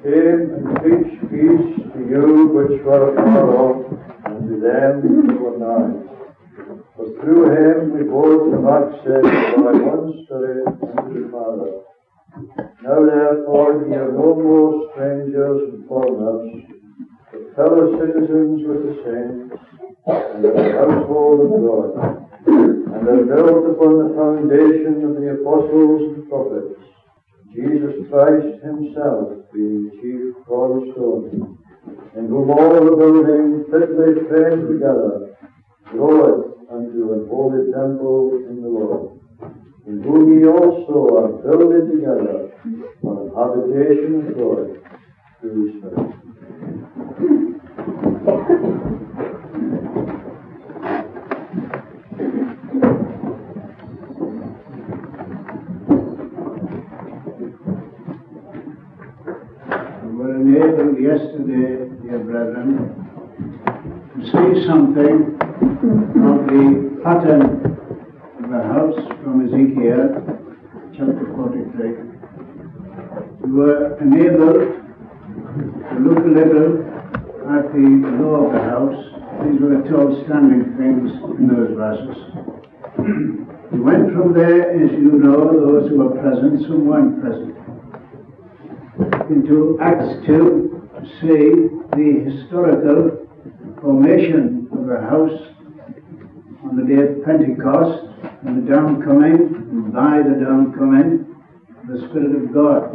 came and preached peace to you which were far off, and to them which were nigh. For through him we both have access by one Spirit unto the Father. Now therefore ye are no more strangers and foreigners, but fellow citizens with the saints, and of the household of God, and are built upon the foundation of the apostles and prophets, Jesus Christ himself being the chief cornerstone, in whom all the building fitly framed together groweth unto an holy temple in the Lord, in whom ye also are builded together for an habitation of God through the Spirit. We were enabled yesterday, dear brethren, to see something of the pattern of the house from Ezekiel chapter 43. We were enabled to look a little at the law of the house. These were the two outstanding things in those verses. We went from there, as you know, those who were present, some weren't present, into Acts 2 to see the historical formation of the house on the day of Pentecost, and the downcoming, and by the downcoming of the Spirit of God.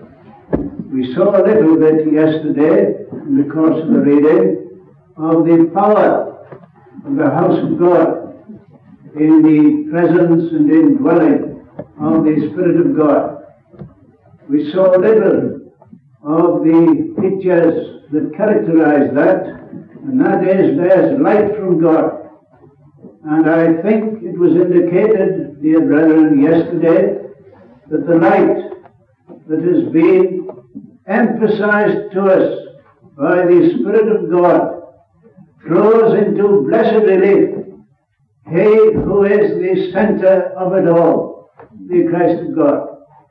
We saw a little bit yesterday, in the course of the reading, of the power of the house of God in the presence and indwelling of the Spirit of God. We saw a little of the pictures that characterize that, and that is, there's light from God. And I think it was indicated, dear brethren, yesterday, that the light that has been emphasized to us by the Spirit of God throws into blessed relief He who is the center of it all, the Christ of God.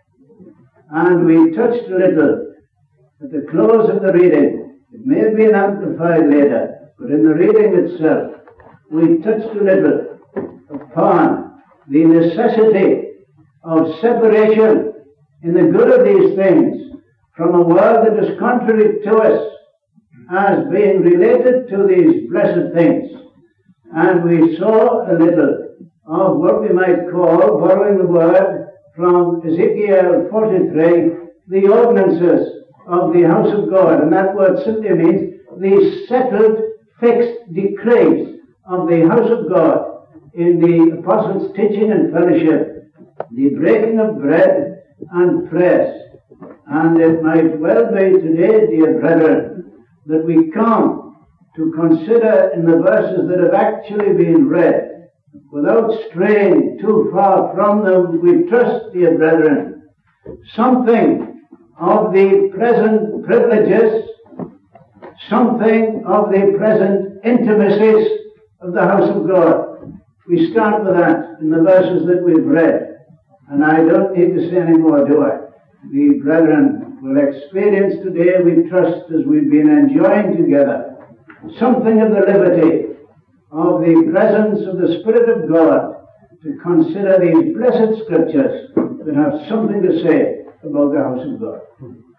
And we touched a little at the close of the reading. It may have been amplified later, but in the reading itself, we touched a little upon the necessity of separation in the good of these things from a world that is contrary to us as being related to these blessed things. And we saw a little of what we might call, borrowing the word from Ezekiel 43, the ordinances of the house of God. And that word simply means the settled, fixed decrees of the house of God in the apostles' teaching and fellowship, the breaking of bread and prayers. And it might well be today, dear brethren, that we come to consider in the verses that have actually been read, without straying too far from them, we trust, dear brethren, something of the present privileges, something of the present intimacies of the house of God. We start with that in the verses that we've read, and I don't need to say any more, do I? The brethren will experience today, we trust, as we've been enjoying together, something of the liberty of the presence of the Spirit of God to consider these blessed scriptures that have something to say about the house of God.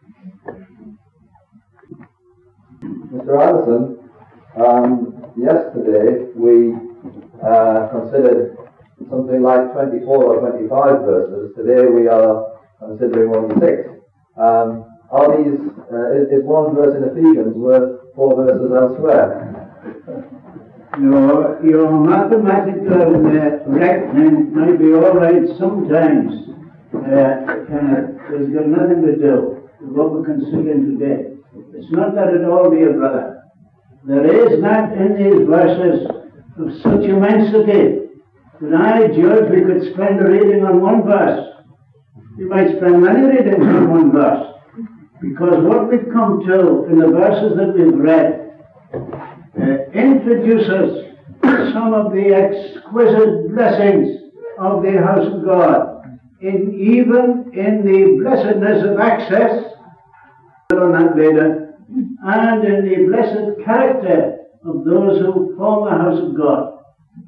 Mr. Anderson, yesterday we considered something like 24 or 25 verses. Today we are considering only 6. Are these, is one verse in Ephesians worth 4 verses elsewhere? No, your mathematical reckoning might be all right sometimes. It's got nothing to do with what we're considering today. It's not that at all, dear brother. There is that in these verses of such immensity that I judge we could spend a reading on one verse. You might spend many readings on one verse, because what we've come to in the verses that we've read introduces some of the exquisite blessings of the house of God, even in the blessedness of access on that later, and in the blessed character of those who form the house of God.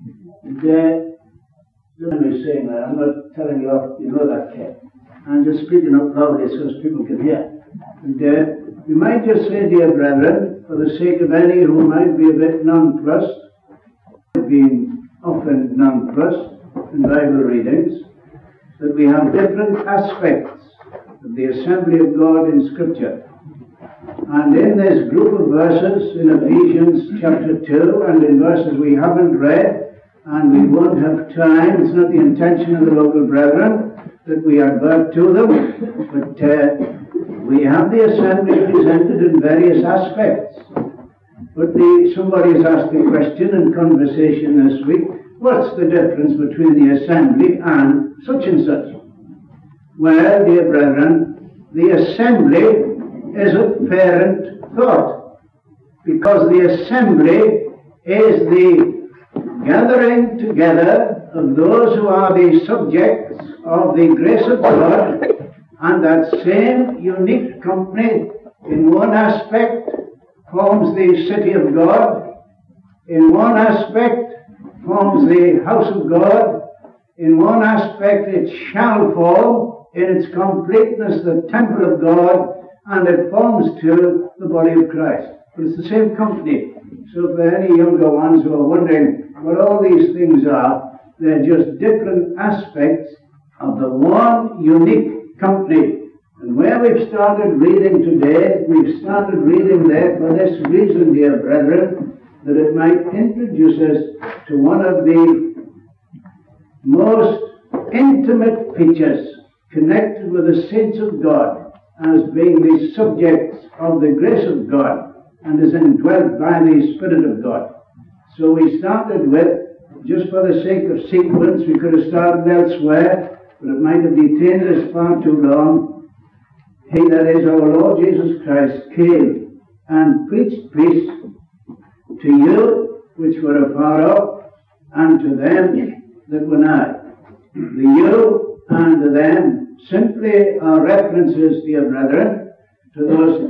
Let me saying that. I'm not telling you off, you know that, Ken. I'm just speaking up loudly so as people can hear. And we might just say, dear brethren, for the sake of any who might be a bit nonplussed, being often nonplussed in Bible readings, that we have different aspects of the assembly of God in Scripture. And in this group of verses in Ephesians chapter 2, and in verses we haven't read, and we won't have time, it's not the intention of the local brethren that we advert to them, but we have the assembly presented in various aspects. But somebody has asked the question in conversation this week, what's the difference between the assembly and such and such? Well, dear brethren, the assembly is a parent thought, because the assembly is the gathering together of those who are the subjects of the grace of God, and that same unique company in one aspect forms the city of God, in one aspect forms the house of God, in one aspect it shall form in its completeness the temple of God, and it forms to the body of Christ. But it's the same company. So for any younger ones who are wondering what all these things are, they're just different aspects of the one unique company. And where we've started reading today, we've started reading there for this reason, dear brethren, that it might introduce us to one of the most intimate features connected with the saints of God, as being the subjects of the grace of God and is indwelt by the Spirit of God. So we started with, just for the sake of sequence, we could have started elsewhere, but it might have detained us far too long. He, that is our Lord Jesus Christ, came and preached peace to you which were afar off, and to them that were nigh. The you and the them simply are references, dear brethren, to those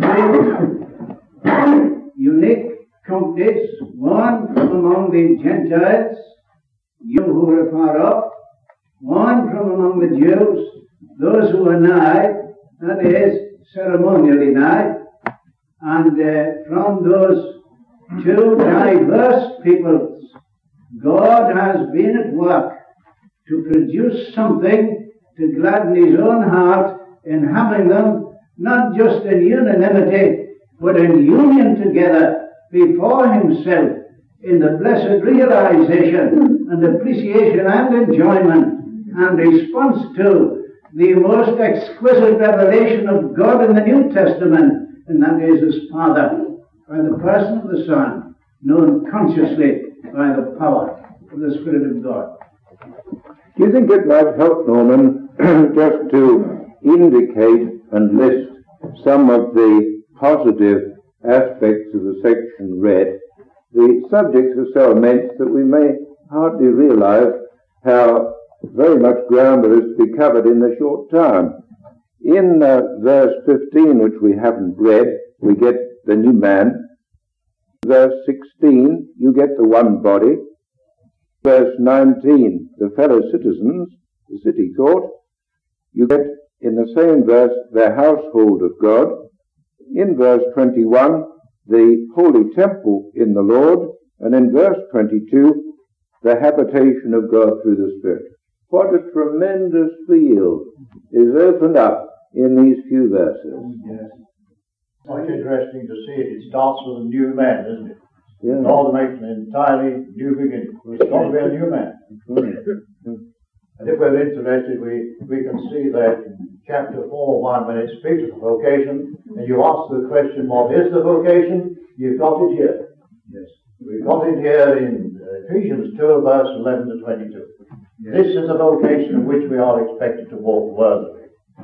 three unique companies, one from among the Gentiles, you who were afar off, one from among the Jews, those who are nigh, that is, ceremonially nigh, and from those two diverse peoples, God has been at work to produce something to gladden his own heart in having them not just in unanimity, but in union together before himself in the blessed realization and appreciation and enjoyment and response to the most exquisite revelation of God in the New Testament, and that is his Father, by the person of the Son, known consciously by the power of the Spirit of God. Do you think it might help, Norman, just to indicate and list some of the positive aspects of the section read? The subjects are so immense that we may hardly realize how very much ground there is to be covered in a short time. In verse 15, which we haven't read, we get the new man. Verse 16, you get the one body. Verse 19, the fellow citizens, the city court. You get, in the same verse, the household of God. In verse 21, the holy temple in the Lord. And in verse 22, the habitation of God through the Spirit. What a tremendous field is opened up in these few verses. Yes. Quite interesting to see it. It starts with a new man, doesn't it? Yeah. God makes an entirely new beginning. It's got to be a new man. And if we're interested, we can see that in chapter 4:1, when it speaks of the vocation, and you ask the question, what is the vocation? You've got it here. Yes. We've got it here in Ephesians 2, verse 11 to 22. Yes. This is a vocation in which we are expected to walk worthily.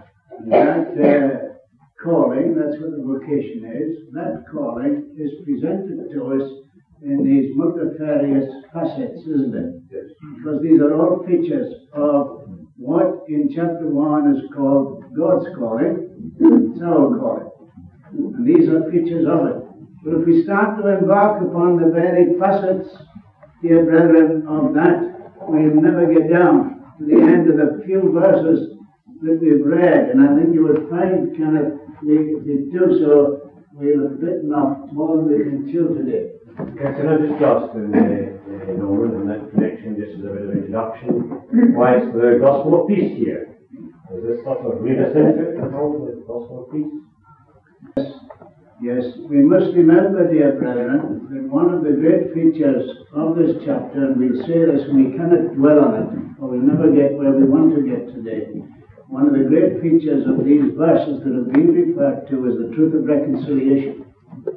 That calling, that's what the vocation is, that calling is presented to us in these multifarious facets, isn't it? Yes. Because these are all features of what in chapter 1 is called God's calling. It's our calling. And these are pictures of it. But if we start to embark upon the varied facets, dear brethren, of that, we'll never get down to the end of the few verses that we've read. And I think you will find, Kenneth, if we do so, we'll have bitten off more than we can chew today. Okay, can I just ask Norman, in that connection, just as a bit of introduction, why is the Gospel of Peace here? Is this sort of lead us into it, the Gospel of Peace? Yes, we must remember, dear brethren, that one of the great features of this chapter, and we'll say this and we cannot dwell on it, or we'll never get where we want to get today. One of the great features of these verses that have been referred to is the truth of reconciliation.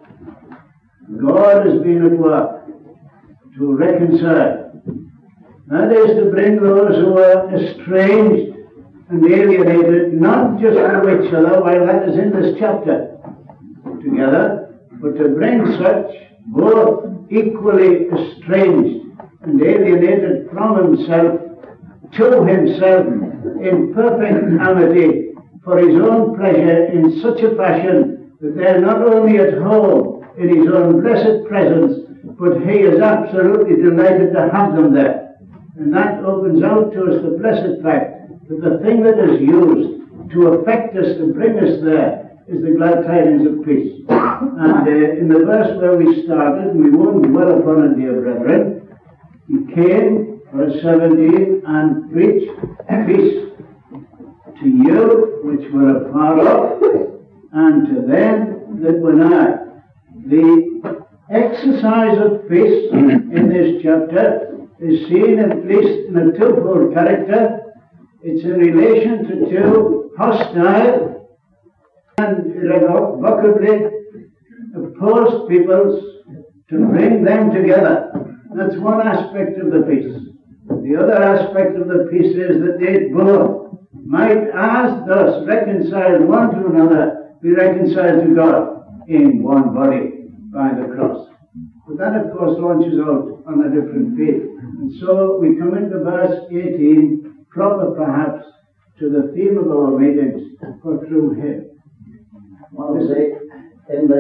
God has been at work to reconcile. That is to bring those who are estranged and alienated, not just from each other, while that is in this chapter, together, but to bring such both equally estranged and alienated from himself to himself in perfect amity for his own pleasure in such a fashion that they are not only at home in his own blessed presence, but he is absolutely delighted to have them there. And that opens out to us the blessed fact that the thing that is used to affect us, to bring us there, is the glad tidings of peace. And in the verse where we started, we won't dwell upon it, dear brethren, he came, verse 17, and preached peace to you which were afar off, and to them that were nigh. The exercise of peace in this chapter is seen at least in a twofold character. It's in relation to two hostile and irrevocably opposed peoples, to bring them together. That's one aspect of the peace. The other aspect of the peace is that they both might, as thus reconciled one to another, be reconciled to God in one body by the cross. But that, of course, launches out on a different field. And so we come into verse 18, proper perhaps to the theme of our meetings, for through him. Well, in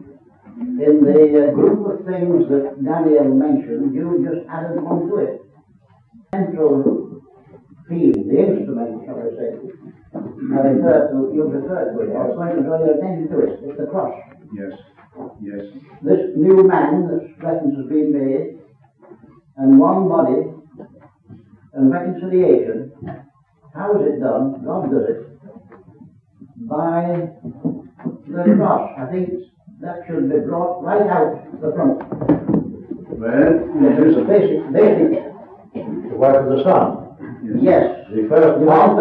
the group of things that Daniel mentioned, you just added one to it. Central field, the instrument, shall I say. You referred to it. I was going to draw your attention to it. It's the cross. Yes. Yes. This new man, this reference has been made, and one body, and reconciliation. How is it done? God does it by the cross. I think that should be brought right out the front. Well, It's a basic. The work of the Son. Yes. The first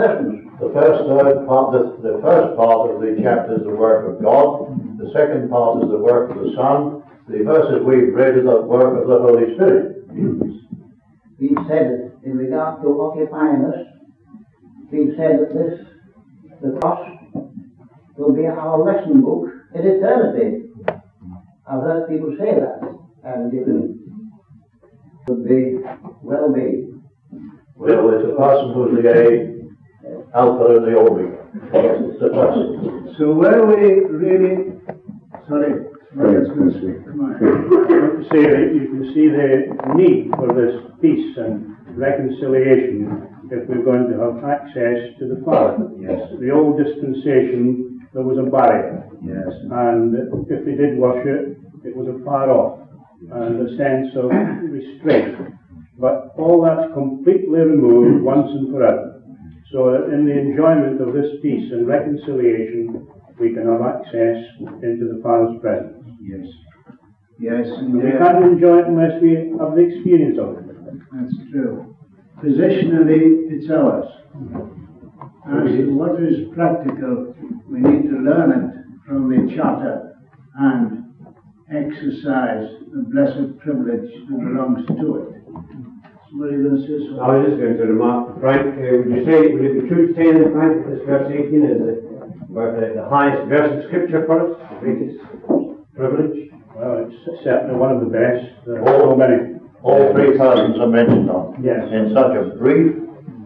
part of the chapter is the work of God. The second part is the work of the Son. The verses we've read is the work of the Holy Spirit. He said, in regard to occupying us, he said that the cross will be our lesson book in eternity. I've heard people say that, and it could be, well be. Well, it's a person who's the Alpha and the Omega. It's a person. so where we really, sorry, come on. Say that you can see the need for this peace and reconciliation if we're going to have access to the Father. Yes. The old dispensation, there was a barrier. Yes. And if we did worship, it was afar off, and a sense of restraint. But all that's completely removed once and forever. So that in the enjoyment of this peace and reconciliation, we can have access into the Father's presence. Yes. Yes. And we can't enjoy it unless we have the experience of it. That's true. Positionally, it's ours. As to what is practical, we need to learn it from the Charter and exercise the blessed privilege that belongs to it. Somebody going to say something? I was just going to remark, Frank, would it be true to say then, Frank, that this verse 18 is the highest verse of Scripture for us, the greatest privilege? Well, it's certainly one of the best. There are so many. All three persons are mentioned on. Yes. In such a brief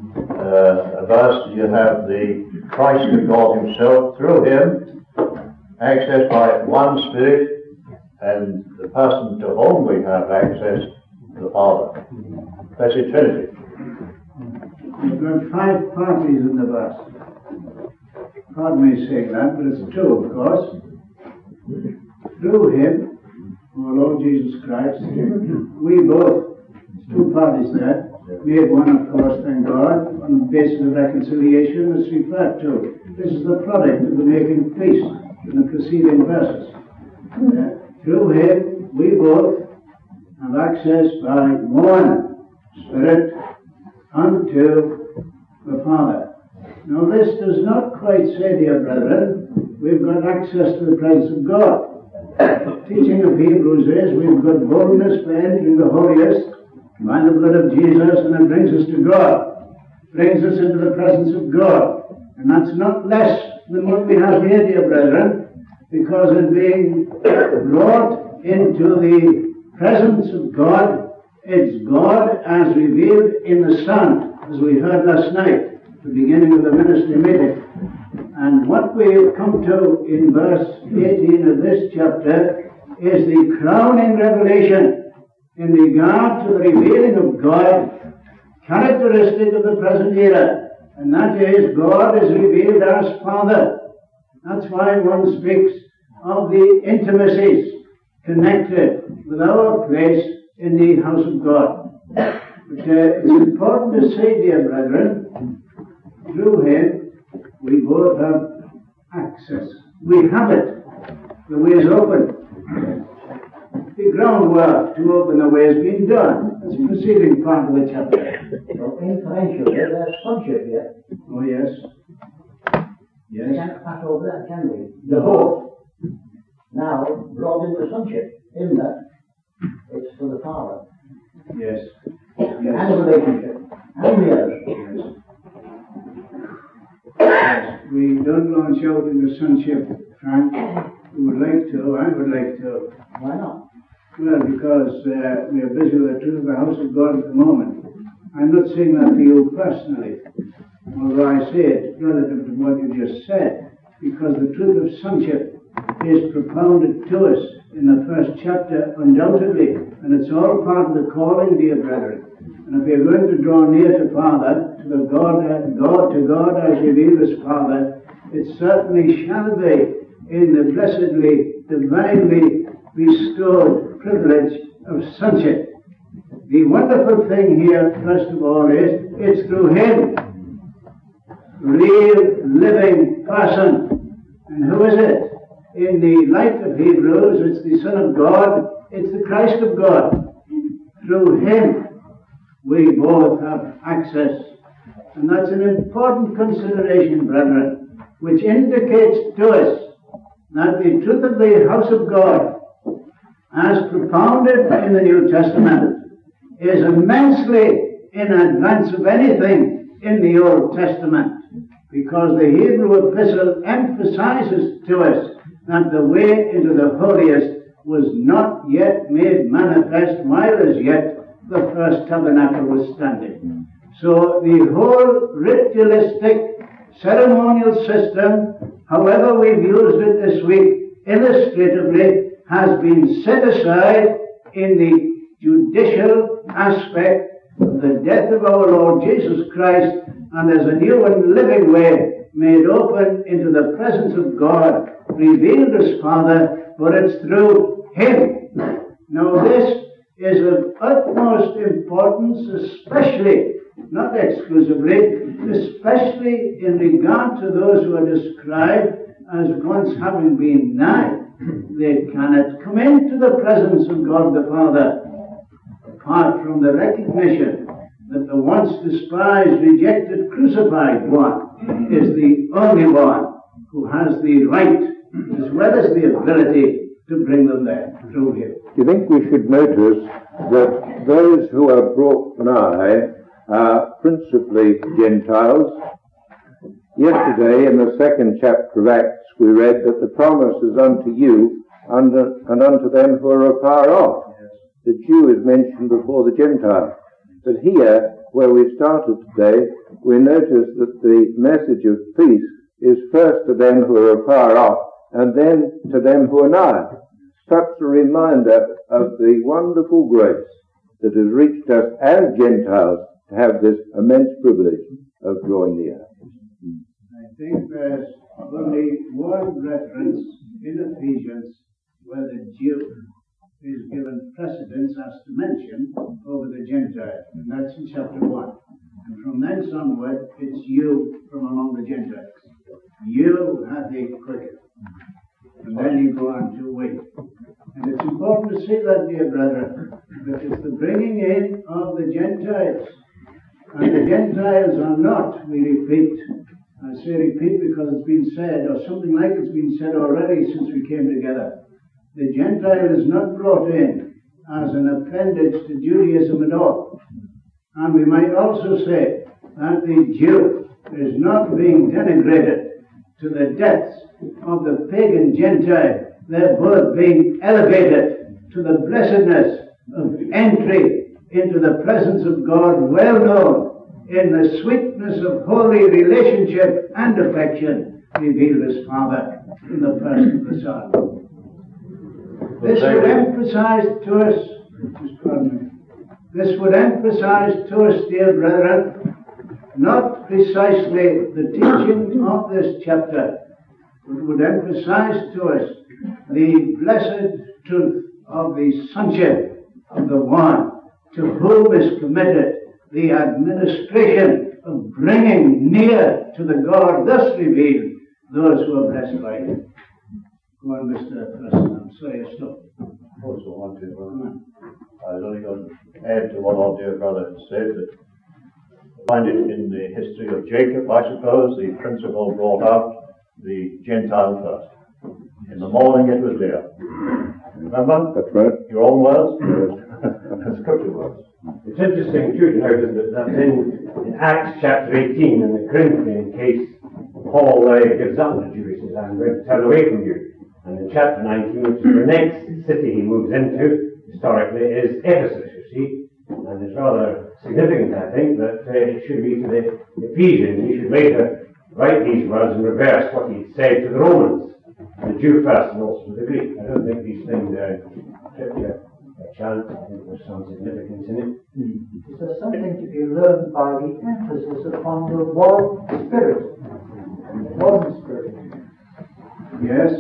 verse, you have the Christ of God himself through him, access by one Spirit, and the person to whom we have access, the Father. That's the Trinity. You've got 5 parties in the verse. Pardon me saying that, but it's true, of course. Through him, our Lord Jesus Christ, we both, 2 parties there, made one, of course, thank God, on the basis of reconciliation as referred to. This is the product of the making peace in the preceding verses. Through him, we both have access by one Spirit unto the Father. Now this does not quite say, dear brethren, we've got access to the presence of God. The teaching of Hebrews is we've got boldness for entering the holiest by the blood of Jesus, and it brings us to God, brings us into the presence of God. And that's not less than what we have here, dear brethren, because in being brought into the presence of God, it's God as revealed in the Son, as we heard last night, the beginning of the ministry meeting. And what we have come to in verse 18 of this chapter is the crowning revelation in regard to the revealing of God, characteristic of the present era, and that is God is revealed as Father. That's why one speaks of the intimacies connected with our place in the house of God. But it's important to say, dear brethren, through him we both have access. We have it. The way is open. The groundwork to open the way has been done. That's the preceding part of the chapter. So inferentially, there's sonship here. Oh, yes. We Yes. can't pass over that, can we? The both now brought into sonship, in that it's for the Father. Yes. And Yes. relationship. And the others. Yes. Yes. We don't launch out into sonship, Frank. We would like to. I would like to. Why not? Well, because we are busy with the truth of the house of God at the moment. I'm not saying that to you personally, although I say it relative to what you just said, because the truth of sonship is propounded to us in the first chapter undoubtedly, and it's all part of the calling, dear brethren. And if you're going to draw near to Father, to the God as revealed as Father, it certainly shall be in the blessedly, divinely bestowed privilege of sonship. The wonderful thing here, first of all, is it's through him, real living person. And who is it? In the light of Hebrews, it's the Son of God, it's the Christ of God. Through him, we both have access. And that's an important consideration, brethren, which indicates to us that the truth of the house of God, as propounded in the New Testament, is immensely in advance of anything in the Old Testament, because the Hebrew epistle emphasizes to us that the way into the holiest was not yet made manifest while as yet the first tabernacle was standing. So the whole ritualistic ceremonial system, however we've used it this week, illustratively, has been set aside in the judicial aspect of the death of our Lord Jesus Christ, and there's a new and living way made open into the presence of God, revealed as Father, but it's through him. Now this is of utmost importance, especially, not exclusively, especially in regard to those who are described as once having been nigh. They cannot come into the presence of God the Father apart from the recognition that the once despised, rejected, crucified one is the only one who has the right as well as the ability to bring them there through him. Do you think we should notice that those who are brought nigh are principally Gentiles? Yesterday, in the 2nd chapter of Acts, we read that the promise is unto you and unto them who are afar off. The Jew is mentioned before the Gentile. But here, where we started today, we notice that the message of peace is first to them who are afar off, and then to them who are nigh. Such a reminder of the wonderful grace that has reached us as Gentiles to have this immense privilege of drawing near. I think there's only one reference in Ephesians where the Jew is given precedence as to mention over the Gentile, and that's in chapter 1. And from thence onward, it's you from among the Gentiles. You hath he quickened. And then you go on to we. And it's important to see that, dear brethren, that it's the bringing in of the Gentiles. And the Gentiles are not, we repeat, I say repeat because it's been said, or something like it's been said already since we came together. The Gentile is not brought in as an appendage to Judaism at all. And we might also say that the Jew is not being denigrated to the depths of the pagan Gentile. They're both being elevated to the blessedness of entry into the presence of God, well known in the sweetness of holy relationship and affection revealed as Father in the person of the Son. This would emphasize to us, dear brethren, not precisely the teaching of this chapter, but would emphasize to us the blessed truth of the sonship of the one to whom is committed the administration of bringing near to the God thus revealed those who are blessed by him. Go on, Mr. Preston. I'm sorry I stopped. Also want to, I was only going to add to what our dear brother said, that find it in the history of Jacob, I suppose, the principle brought out the Gentile first. In the morning it was there. Remember? That's right. Your own words? The scripture words. It's interesting too to notice that in Acts chapter 18 in the Corinthian case, Paul gives up the Jews and says, I'm going to turn away from you. And in chapter 19, which is the next city he moves into, historically, is Ephesus, you see. And it's rather significant, I think, that it should be to the Ephesians. He should later write these words and reverse what he said to the Romans, the Jew first and also to the Greek. I don't think these things are scripture by chance. I think there's some significance in it. Is there something to be learned by the emphasis upon the one spirit? One spirit. Yes,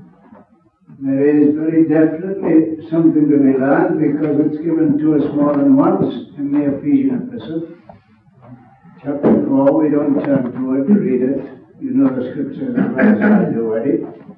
there is very definitely something to be learned because it's given to us more than once in the Ephesian epistle. Chapter 4, we don't turn to it to read it. You know the scriptures as well as I do already.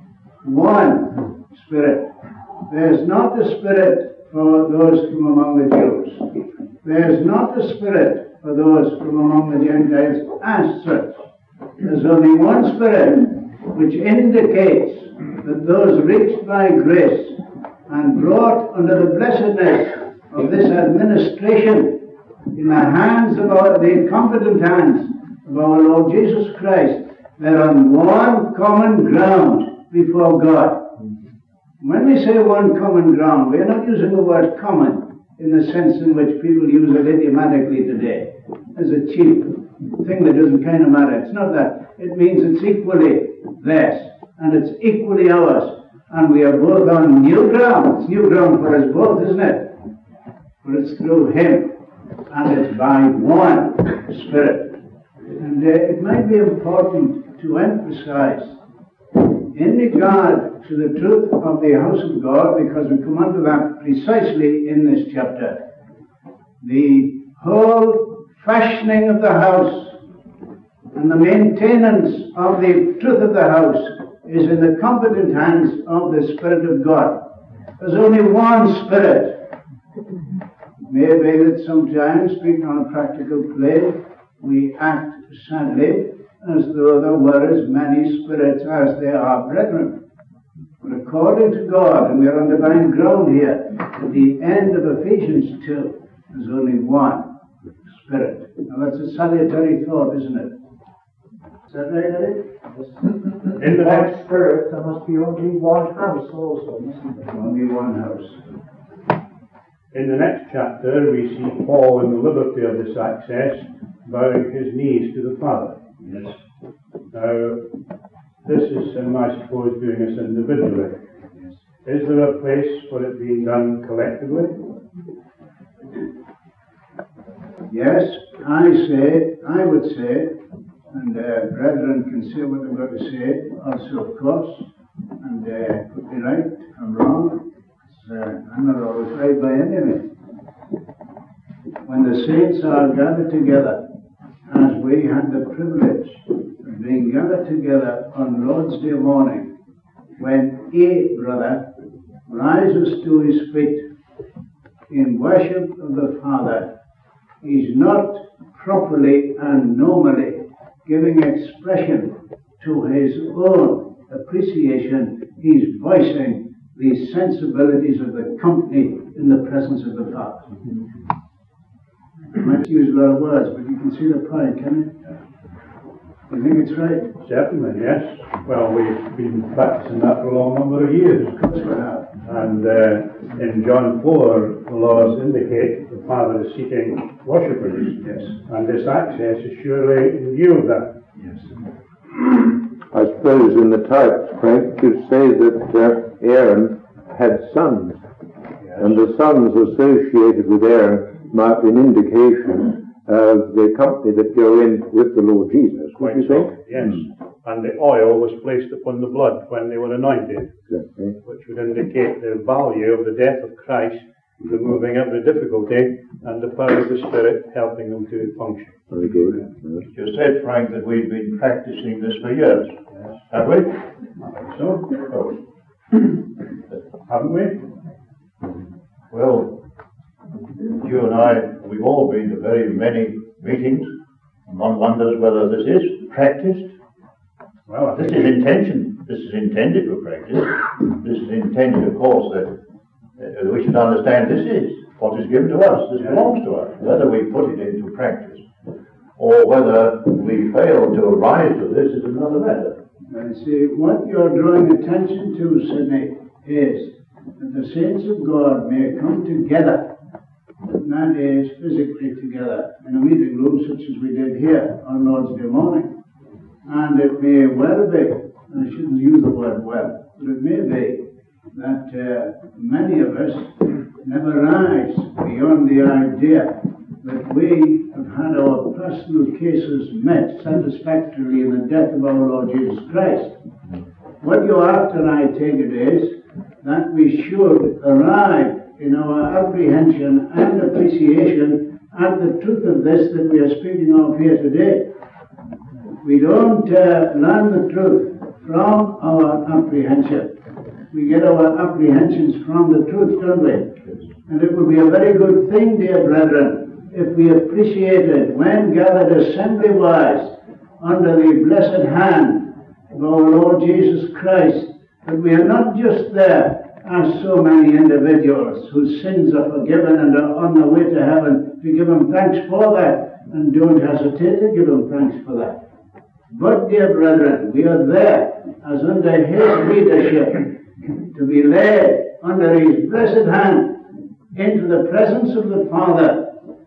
One spirit. There's not a spirit for those from among the Jews. There's not a spirit for those from among the Gentiles as such. There's only one spirit which indicates that those reached by grace and brought under the blessedness of this administration in the hands of the competent hands of our Lord Jesus Christ, they're on one common ground before God. When we say one common ground, we're not using the word common in the sense in which people use it idiomatically today as a cheap thing that doesn't kind of matter. It's not that. It means it's equally theirs and it's equally ours. And we are both on new ground. It's new ground for us both, isn't it? But it's through Him. And it's by one Spirit. And it might be important to emphasize in regard to the truth of the house of God, because we come on to that precisely in this chapter. The whole fashioning of the house and the maintenance of the truth of the house is in the competent hands of the Spirit of God. There's only one Spirit. It may be that sometimes, speaking on a practical plane, we act sadly as though there were as many spirits as there are brethren. But according to God, and we are on divine ground here, at the end of Ephesians 2, there's only one Spirit. Now that's a salutary thought, isn't it? Is that right, Eric? In the next spirit, there must be only one house also, mustn't there? Only one house. In the next chapter, we see Paul in the liberty of this access bowing his knees to the Father. Yes. Now, this is, I suppose, doing this individually. Is there a place for it being done collectively? Yes, I would say, and brethren can say what they've got to say also, of course, and could be right, I'm wrong. I'm not always right by any means. When the saints are gathered together, as we had the privilege of being gathered together on Lord's Day morning, when a brother rises to his feet in worship of the Father, he's not properly and normally giving expression to his own appreciation. He's voicing the sensibilities of the company in the presence of the Father. I might use a lot of words, but you can see the point, can you? You think it's right? Certainly, yes. Well, we've been practicing that for a long number of years. Of course we have. And in John 4, the laws indicate the Father is seeking worshippers. Yes. And this access is surely in view of that. Yes. I suppose in the types, Frank, you'd say that Aaron had sons, and the sons associated with Aaron might be an indication of the company that go in with the Lord Jesus. What do you think? Yes. And the oil was placed upon the blood when they were anointed, Exactly. which would indicate the value of the death of Christ, removing every difficulty, and the power of the Spirit helping them to function. Very good. Yes. You said, Frank, that we've been practicing this for years. Yes. Have we? So, haven't we? Well, you and I, we've all been to very many meetings, and one wonders whether this is practiced. Well, I This think is intention. This is intended for practice. This is intended, of course, that we should understand this is what is given to us. This belongs to us. Whether we put it into practice or whether we fail to rise to this is another matter. And see, what you're drawing attention to, Sidney, is that the saints of God may come together, and that is physically together, in a meeting room such as we did here on Lord's Day morning. And it may well be, and I shouldn't use the word well, but it may be that many of us never rise beyond the idea that we have had our personal cases met satisfactorily in the death of our Lord Jesus Christ. What you're after, I take it, is that we should arrive in our apprehension and appreciation at the truth of this that we are speaking of here today. We don't learn the truth from our apprehension. We get our apprehensions from the truth, don't we? And it would be a very good thing, dear brethren, if we appreciated, when gathered assembly-wise under the blessed hand of our Lord Jesus Christ, that we are not just there as so many individuals whose sins are forgiven and are on their way to heaven, to give them thanks for that, and don't hesitate to give them thanks for that. But, dear brethren, we are there as under His leadership to be led under His blessed hand into the presence of the Father,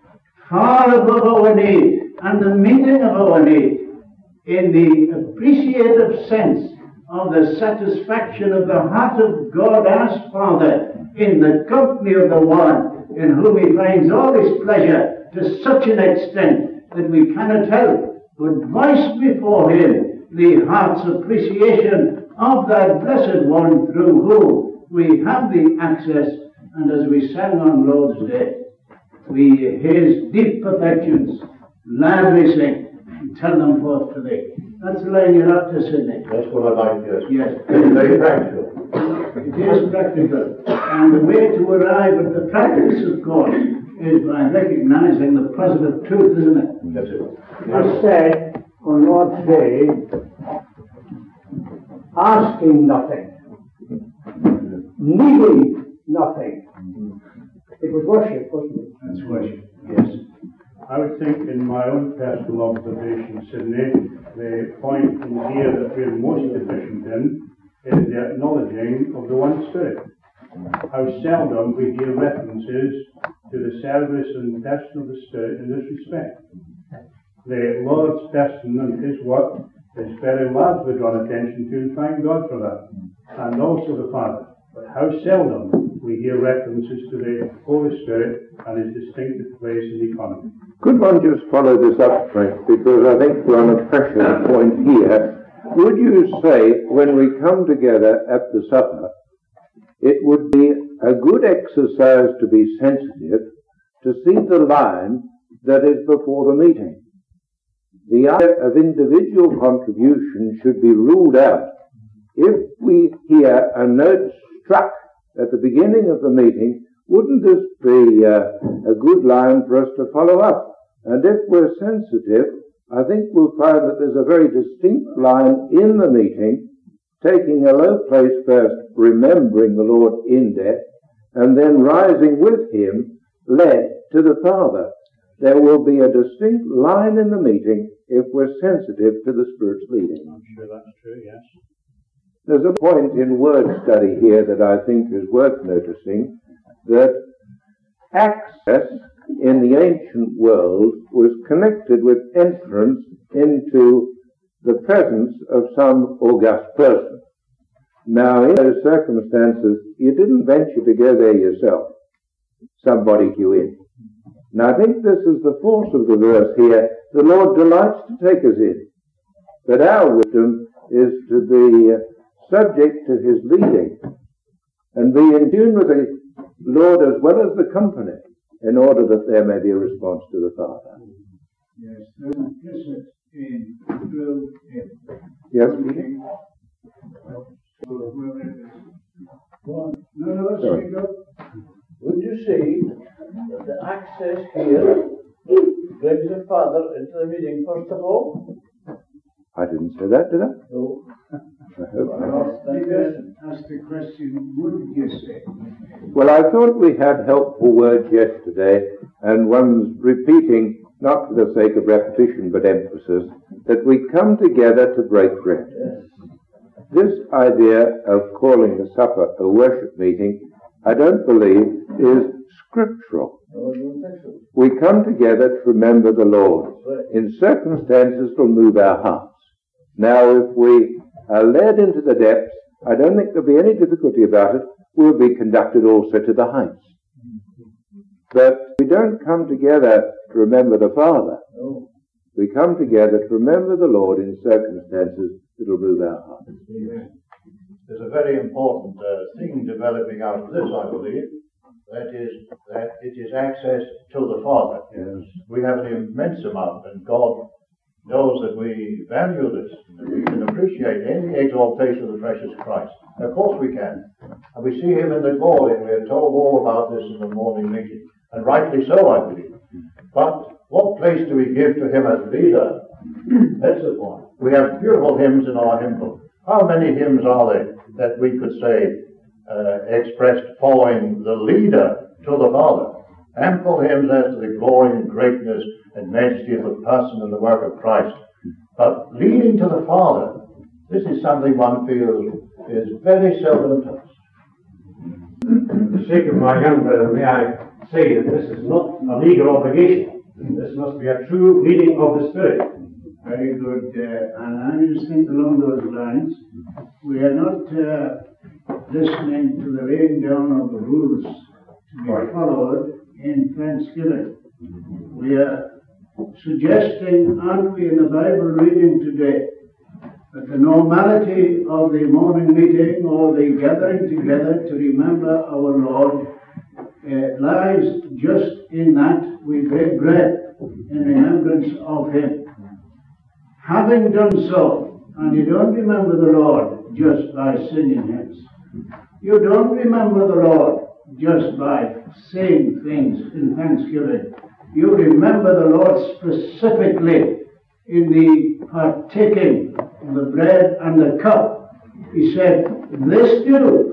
far above our need and the meeting of our need, in the appreciative sense of the satisfaction of the heart of God as Father in the company of the one in whom He finds all His pleasure to such an extent that we cannot help but voice before Him the heart's appreciation of that blessed one through whom we have the access, and as we sang on Lord's Day, His deep perfections loudly sing and tell them forth to Thee. That's the line you're up to, Sidney. That's what I like, yes. Yes. It's very practical. It is practical. And the way to arrive at the practice, of course, is by recognizing the positive truth, isn't it? That's it. I said on Lord's Day, asking nothing, needing nothing. It was worship, wasn't it? That's worship, yes. I would think, in my own personal observation, Sidney, the point in here that we're most deficient in is the acknowledging of the one Spirit. How seldom we hear references to the service and person of the Spirit in this respect. The Lord's person and His work It's very largely drawn attention to, and thank God for that. And also the Father. But how seldom we hear references to the Holy Spirit and his distinctive place in the economy. Could one just follow this up, Frank, because I think we're on a pressure point here. Would you say, when we come together at the supper, it would be a good exercise to be sensitive to see the line that is before the meeting? The idea of individual contribution should be ruled out. If we hear a note struck at the beginning of the meeting, wouldn't this be a good line for us to follow up? And if we're sensitive, I think we'll find that there's a very distinct line in the meeting, taking a low place first, remembering the Lord in death, and then rising with him, led to the Father. There will be a distinct line in the meeting if we're sensitive to the Spirit's leading. I'm sure that's true, yes. There's a point in word study here that I think is worth noticing, that access in the ancient world was connected with entrance into the presence of some august person. Now, in those circumstances, you didn't venture to go there yourself. Somebody took you in. Now, I think this is the force of the verse here. The Lord delights to take us in. But our wisdom is to be subject to his leading and be in tune with the Lord as well as the company in order that there may be a response to the Father. Yes, there's implicit in through him. Yes, No, sorry. speak up. Would you say that the access here brings the Father into the meeting first of all? I didn't say that, did I? No. I hope not. Ask the question, would you say? Well, I thought we had helpful words yesterday, and one's repeating, not for the sake of repetition but emphasis, that we come together to break bread. This idea of calling the supper a worship meeting, I don't believe is scriptural. No, I don't think so. We come together to remember the Lord. In circumstances that will move our hearts. Now, if we are led into the depths, I don't think there'll be any difficulty about it. We'll be conducted also to the heights. But we don't come together to remember the Father. No. We come together to remember the Lord in circumstances that will move our hearts. There's a very important thing developing out of this, I believe. That it is access to the Father. Yes. We have an immense amount, and God knows that we value this, and that we can appreciate any exaltation of the precious Christ. Of course we can. And we see him in the calling. We are told all about this in the morning meeting. And rightly so, I believe. But what place do we give to him as leader? That's the point. We have beautiful hymns in our hymn book. How many hymns are there that we could say expressed following the leader to the Father? Ample hymns as to the glory and greatness and majesty of the person and the work of Christ. But leading to the Father, this is something one feels is very seldom touched. For the sake of my young brother, may I say that this is not a legal obligation. This must be a true leading of the Spirit. Very good. And I just think along those lines, we are not listening to the laying down of the rules to be followed in Thanksgiving. We are suggesting, aren't we, in the Bible reading today, that the normality of the morning meeting or the gathering together to remember our Lord lies just in that we break bread in remembrance of him. Having done so, and you don't remember the Lord just by singing hymns. You don't remember the Lord just by saying things in thanksgiving. You remember the Lord specifically in the partaking of the bread and the cup. He said, this do.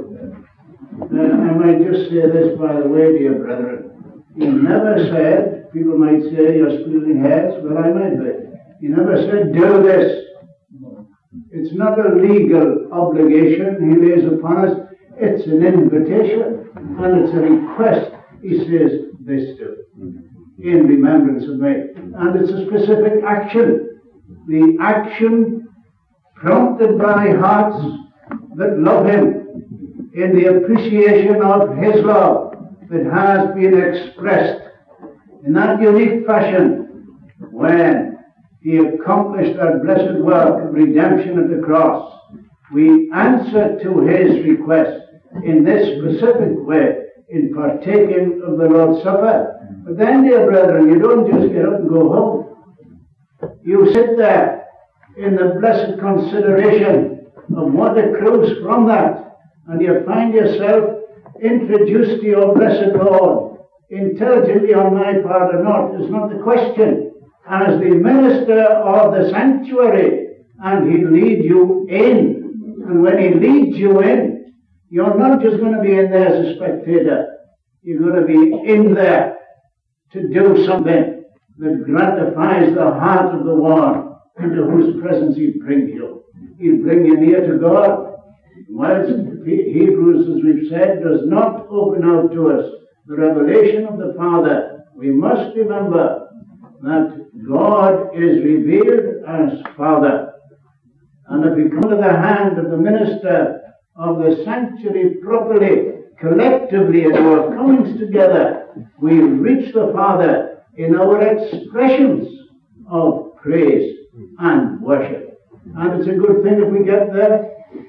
I might just say this by the way, dear brethren. He never said, people might say you're splitting hairs, well I might be. He never said, do this. It's not a legal obligation he lays upon us. It's an invitation and it's a request. He says, this do, in remembrance of me. And it's a specific action. The action prompted by hearts that love Him in the appreciation of His love that has been expressed in that unique fashion when He accomplished that blessed work of redemption at the cross. We answer to His request in this specific way in partaking of the Lord's Supper. But then, dear brethren, you don't just get up and go home. You sit there in the blessed consideration of what accrues from that, and you find yourself introduced to your blessed Lord, intelligently on my part or not, is not the question, as the minister of the sanctuary, and He lead you in. And when He leads you in, you're not just going to be in there as a spectator. You're going to be in there to do something that gratifies the heart of the one into whose presence He brings you. He'll bring you near to God. Whilst Hebrews, as we've said, does not open out to us the revelation of the Father, we must remember that God is revealed as Father. And if we come to the hand of the minister of the sanctuary properly, collectively in our comings together, we reach the Father in our expressions of praise and worship. And it's a good thing if we get there.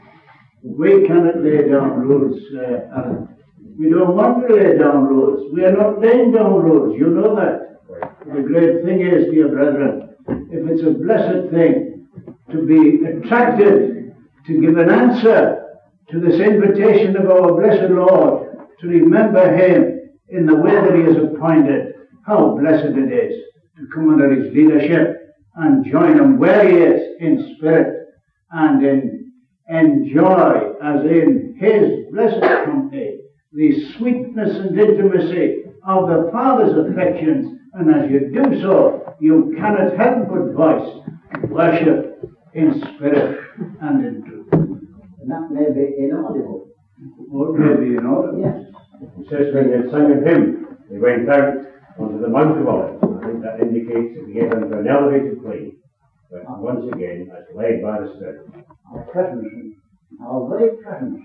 We cannot lay down rules, Alan. We don't want to lay down rules. We are not laying down rules. You know that. The great thing is, dear brethren, if it's a blessed thing to be attracted to give an answer to this invitation of our blessed Lord to remember Him in the way that He has appointed, how blessed it is to come under His leadership and join Him where He is in spirit and enjoy, as in His blessed company, the sweetness and intimacy of the Father's affections. And as you do so, you cannot help but voice worship in spirit and in truth. And that may be inaudible. What may be inaudible? Yes. It says when they sang a hymn, they went out onto the Mount of Olives. I think that indicates that we get into an elevated plane. But once again, as led by the Spirit. Our presence, our very presence,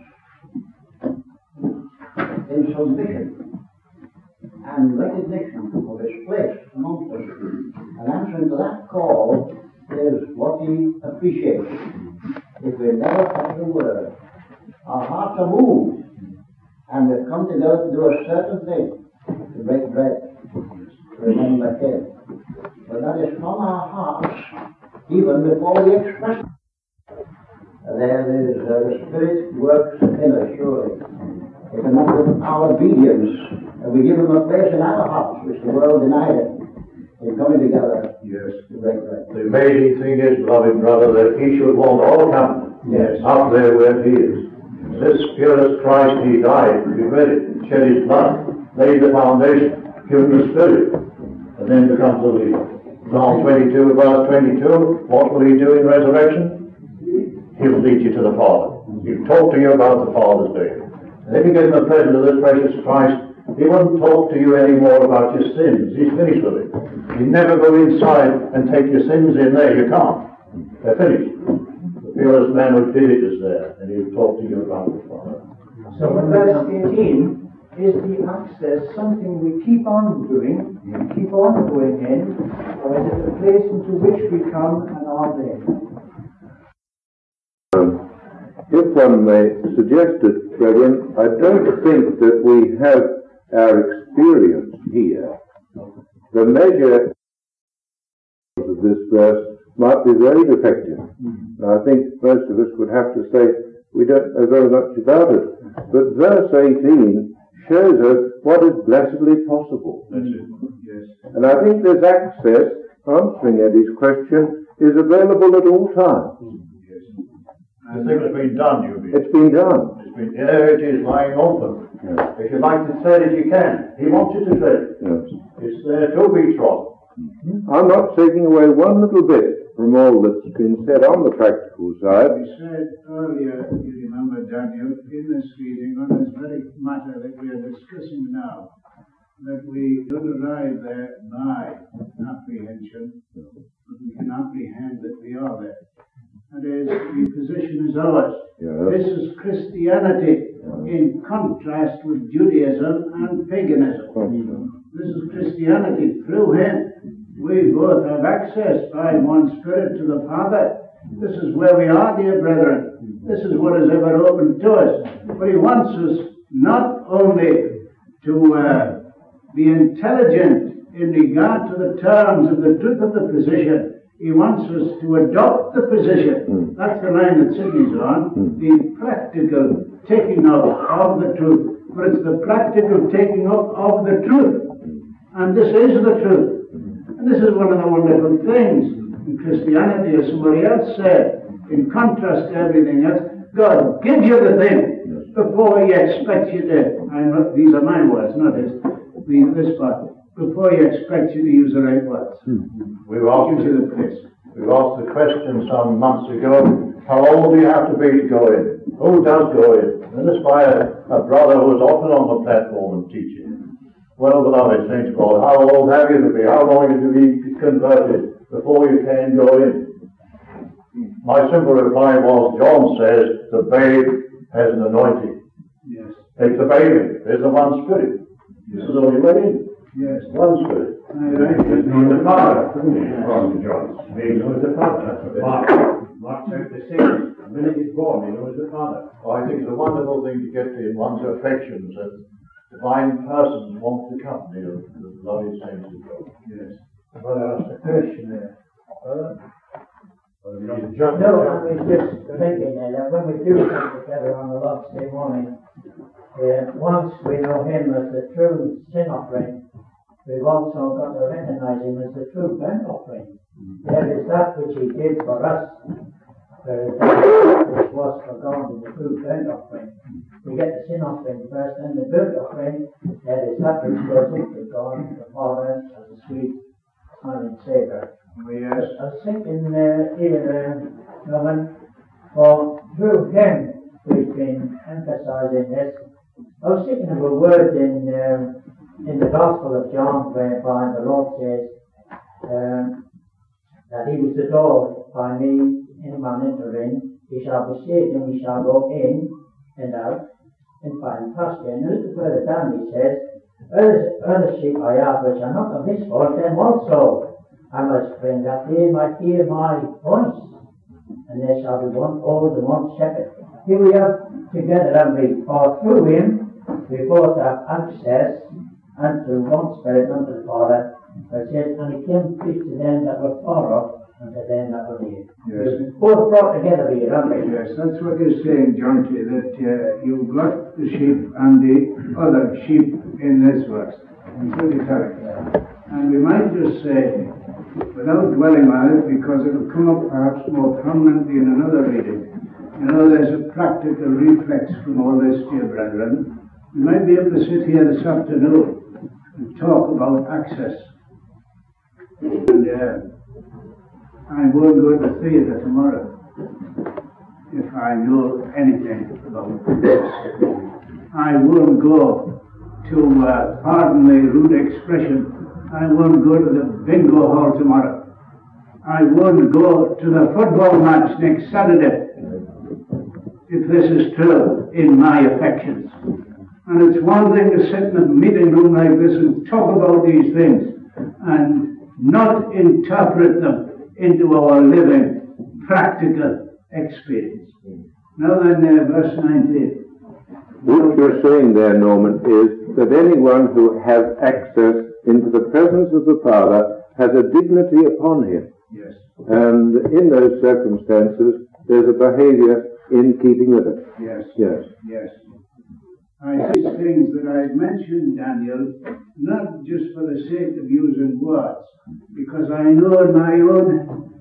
in submission and recognition of His place amongst us, and answering to that call is what He appreciates. If we never utter a word, our hearts are moved, and we've come together to do a certain thing, to break bread, to remember Him. But that is from our hearts, even before we express it. There is the Spirit works in us, surely. It's a matter of our obedience, and we give Him a place in our hearts, which the world denied it, in coming together to break bread. The amazing thing is, beloved brother, that He should want all company up there where He is. This purest Christ, He died, He read it, shed His blood, laid the foundation, given the Spirit, and then becomes the leader. Psalm 22, verse 22, what will He do in resurrection? He'll lead you to the Father. He'll talk to you about the Father's day. And if you get in the presence of this precious Christ, He won't talk to you anymore about your sins. He's finished with it. You never go inside and take your sins in there. You can't. They're finished. The purest man would visit us there, and He'll talk to you about the Father. So in verse 18, is the access something we keep on doing, keep on going in, or is it a place into which we come and are there? If one may suggest it, brethren, I don't think that we have our experience here. The measure of this verse might be very defective. I think most of us would have to say we don't know very much about it. But verse 18 shows us what is blessedly possible. That's it. Yes. And I think this access, answering Eddie's question, is available at all times. The thing has been done, you mean? It's been done. It's been, there it is, lying open. Yes. If you'd like to tread it, you can. He wants you to tread it. Yes. It's there to be trodden. I'm not taking away one little bit from all that's been said on the practical side. We said earlier, you remember, Daniel, in this reading on this very matter that we are discussing now, that we don't arrive there by apprehension, but we can apprehend that we are there. and the position is ours. Yes. This is Christianity in contrast with Judaism and paganism. This is Christianity. Through him, we both have access by one Spirit to the Father. This is where we are, dear brethren. This is what is ever open to us. But he wants us not only to be intelligent in regard to the terms of the truth of the position. He wants us to adopt the position. That's the line that Sidney's on. The practical taking up of the truth. But it's the practical taking up of the truth. And this is the truth. And this is one of the wonderful things in Christianity, as somebody else said, in contrast to everything else. God gives you the thing before he expects you to, these are my words, not his, this part, before he expects you to use the right words. We've asked the question some months ago, how old do you have to be to go in? Who does go in? And this by a brother who was often on the platform and teaching. Well, beloved saints of God, how old have you to be? How long have you to be converted before you can go in? My simple reply was, John says, the babe has an anointing. Yes. Take the baby. There's the one Spirit. This is only way in. Yes. One Spirit. There's no the Father, isn't it? According to John. He knows the Father. That's what Mark chapter 6. The minute he's born, he knows the Father. Oh, I think it's a wonderful thing to get in one's affections that divine persons want to come near the loving saints of God. Yes. Well, I asked a question there. No, I was just thinking that when we do come together on the Lord's Day morning, once we know him as the true sin offering, we've also got to recognize him as the true burnt offering. There is that which he did for us, there is that which was for God in the true burnt offering. We get the sin offering first, and the burnt offering, there is that which goes into God, the Father, as a sweet smiling Saviour. Yes. I was thinking here, Norman, for through him we've been emphasizing this. I was thinking of a word in the Gospel of John whereby the Lord says that he was the door. By me, any man entering, he shall be saved, and he shall go in and out and find pasture. And a little further down he says, other sheep I have which are not of this fold, them also I must bring, that they might hear my voice, and there shall be one fold and one shepherd. Here we are together, and or through him we both have access unto one Spirit, unto the Father. It says, and he came to preach to them that were far off, and to them that were near. Yes. Both brought together here, aren't we? Yes, that's what he's saying, John, to you, that you've got the sheep and the other sheep in this verse. It's really correct. And we might just say, without dwelling on it, because it will come up perhaps more prominently in another reading. You know, there's a practical reflex from all this, dear brethren. We might be able to sit here this afternoon and talk about access. And I won't go to the theatre tomorrow if I know anything about this. I won't go to, pardon the rude expression, I won't go to the bingo hall tomorrow. I won't go to the football match next Saturday, if this is true, in my affections. And it's one thing to sit in a meeting room like this and talk about these things and not interpret them into our living, practical experience. Now then, verse 19. What you're saying there, Norman, is that anyone who has access into the presence of the Father has a dignity upon him. Yes. And in those circumstances, there's a behavior in keeping with it. Yes. Yes. Yes. These things that I mentioned, Daniel, not just for the sake of using words, because I know in my own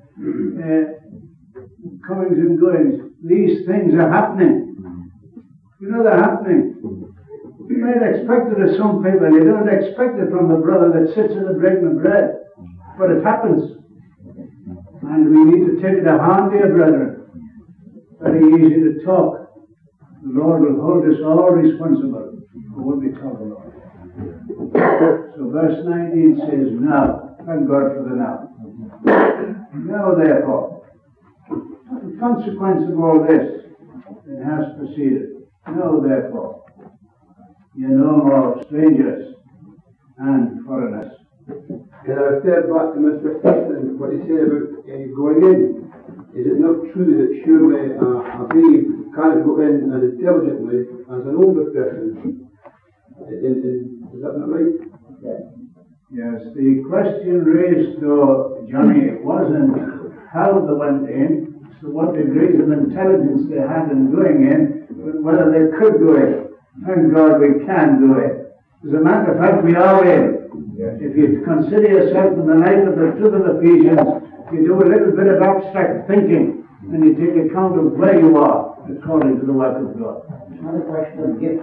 comings and goings, these things are happening. You know they're happening. You might expect it of some people. You don't expect it from the brother that sits in the breaking of bread. But it happens. And we need to take it to heart, dear brethren. Very easy to talk. The Lord will hold us all responsible for what we talk about. So verse 19 says, now. Thank God for the now. Now therefore. consequence of all this, it has proceeded. Know therefore, ye no more strangers and foreigners. Can I refer back to Mr. Easton, what he said about going in? Is it not true that surely a babe can't go in as intelligently as an older person? Is that not right? Yes, the question raised though, Johnny, wasn't how they went in, so what degrees of intelligence they had in going in, but whether they could go in. Thank God we can go in. As a matter of fact, we are in. If you consider yourself in the light of the truth of Ephesians, you do a little bit of abstract thinking, and you take account of where you are according to the work of God. It's not a question of gift.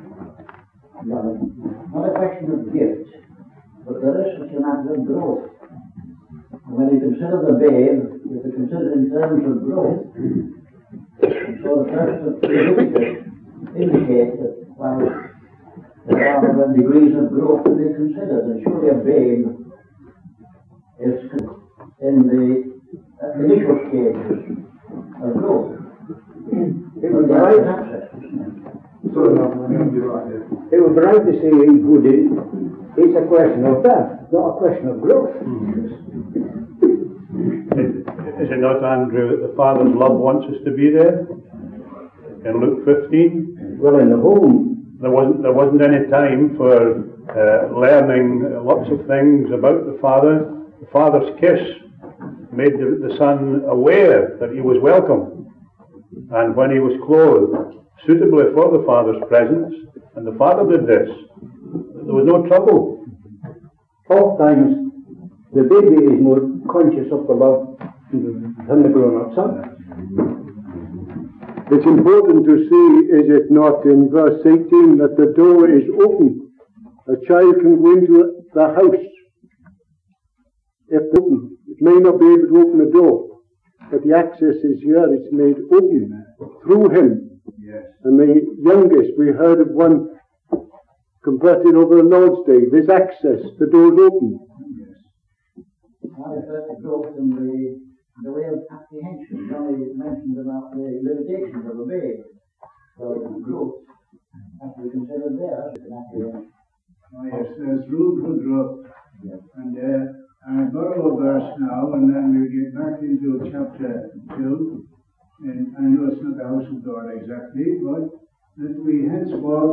Not a question of gift, but there is such a matter of growth. And when you consider the babe, you have to consider in terms of growth. And so the first of Leviticus indicates that, well, there are degrees of growth to be considered, and surely a babe is in the initial stages of growth. It would be right. It would be right to say in Buddhism, it's a question of birth, not a question of growth. Is it not, Andrew, that the Father's love wants us to be there? In Luke 15? Well, in the home. There wasn't any time for learning lots of things about the Father. The Father's kiss made the Son aware that he was welcome. And when he was clothed suitably for the Father's presence, and the Father did this, there was no trouble. Oftentimes, the baby is more conscious of the love than the grown-up son. It's important to see, is it not, in verse 18, that the door is open. A child can go into the house. If open, it may not be able to open the door, but the access is here, it's made open through him. Yes. And the youngest, we heard of one converted over the Lord's Day. There's access, the door's open. Yes. I refer to growth in the way of apprehension. Johnny mentioned about the limitations of a babe. So growth has to be considered there as an apprehension. Oh yes, there's room for growth. Yes. And I borrow a verse now, and then we'll get back into chapter 2. And I know it's not the house of God exactly, but that we henceforth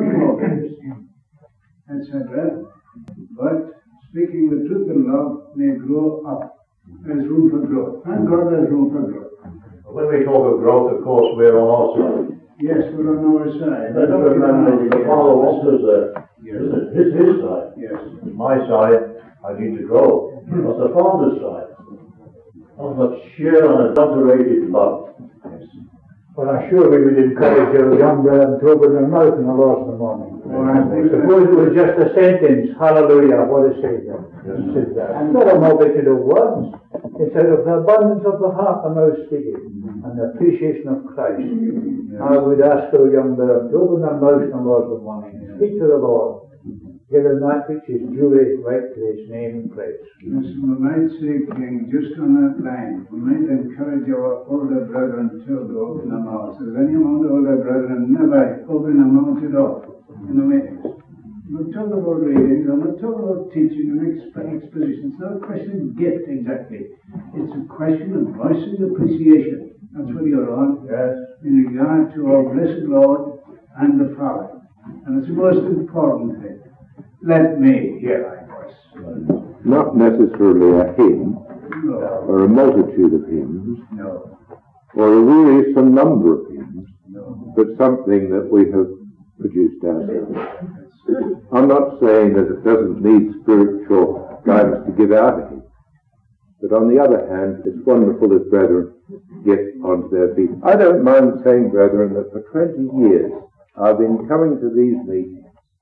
etc. But speaking the truth in love may grow up. There's room for growth. Thank God there's room for growth. When we talk of growth, of course, we're on our side. Yes, we're on our side. Let's remember the Father wants us there. Yes. It's his side. Yes. My side, I need to grow. But the Father's side, of that sheer unadulterated love. Yes. Well, I'm sure we would encourage your young brethren to open their mouth in the Lord's in the morning. Well, I think suppose it was just a sentence, hallelujah, what a Saviour. Said that. And not a multitude of words. It's out of the abundance of the heart the mouth speaketh, and the appreciation of Christ. Yes. I would ask our young brethren to open their mouth in the Lord's in the morning. Speak to the Lord. Give him that which is duly right to his name and praise. Yes, we might say, King, just on that line, we might encourage our older brethren to open their mouths. As any among the older brethren never open their mouths at all in the meetings. We're talking about readings, and we're talking about teaching and exposition. It's not a question of gift exactly. It's a question of voicing appreciation. That's what you're on. Yes. In regard to our blessed Lord and the Father. And it's the most important thing. Let me hear thy voice. Not necessarily a hymn, No. or a multitude of hymns, No. or a wearisome number of hymns, No. but something that we have produced ourselves. I'm not saying that it doesn't need spiritual guidance to give out a hymn, but on the other hand, it's wonderful if brethren get onto their feet. I don't mind saying, brethren, that for 20 years I've been coming to these meetings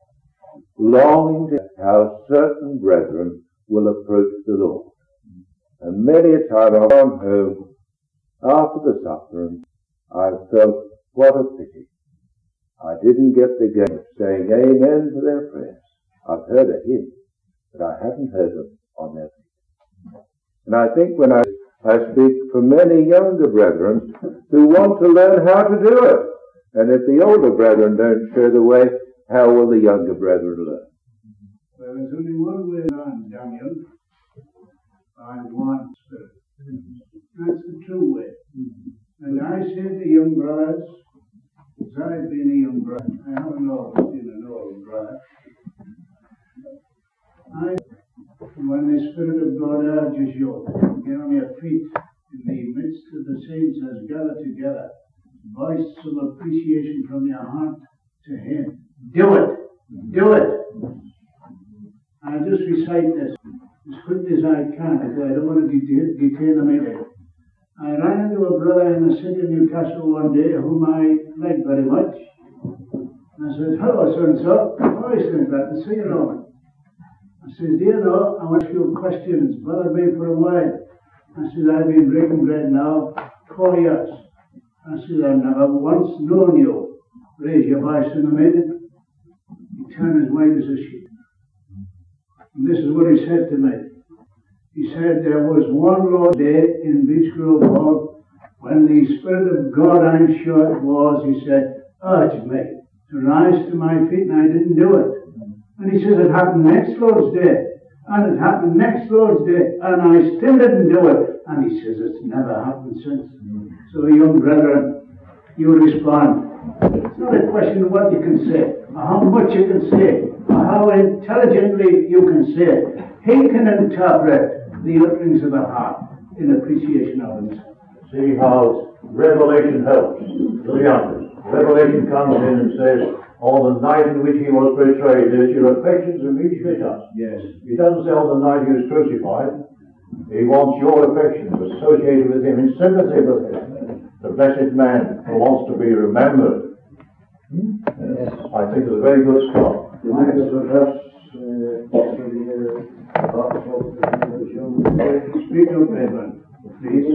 longing to how certain brethren will approach the Lord. And many a time I've gone home after the supper and I've felt what a pity. I didn't get the game of saying amen to their prayers. I've heard a hymn, but I haven't heard them on their feet. And I think when I I speak for many younger brethren who want to learn how to do it. And if the older brethren don't show the way, how will the younger brethren learn? Well, there's only one way to learn, Daniel. By one Spirit. That's the true way. And I say to young brothers, as I've been a young brother, I haven't always been an old brother. When the Spirit of God urges you, get on your feet in the midst of the saints as gathered together, voice some appreciation from your heart to Him. Do it! Do it! I'll just recite this as quickly as I can, because I don't want to detain the meeting. I ran into a brother in the city of Newcastle one day whom I liked very much. I said, "Hello, so-and-so. Oh, he said, "Glad to see you, Norman." I says, "Do you know, I want to ask you a question. It's bothered me for a while." I said, "I've been breaking bread now 4 years." I said, "I've never once known you raise your voice in the meeting." He turned as white as a sheet. And this is what he said to me. He said, "There was one Lord's Day in Beech Grove Hall when the Spirit of God, I'm sure it was," he said, "urged me to rise to my feet, and I didn't do it." And he says, "It happened next Lord's Day, and it happened next Lord's Day, and I still didn't do it." And he says, "It's never happened since." So, young brethren, you respond. It's not a question of what you can say, or how much you can say, or how intelligently you can say it. He can interpret the utterings of the heart in appreciation of himself. See how revelation helps the youngest. Revelation comes in and says, "On the night in which he was betrayed, there's your affections immediately touched." Yes. He doesn't say on the night he was crucified. He wants your affections associated with him, in sympathy with him. The blessed man who wants to be remembered. Yes. I think it's a very good start. Speak up, Edmund. Please.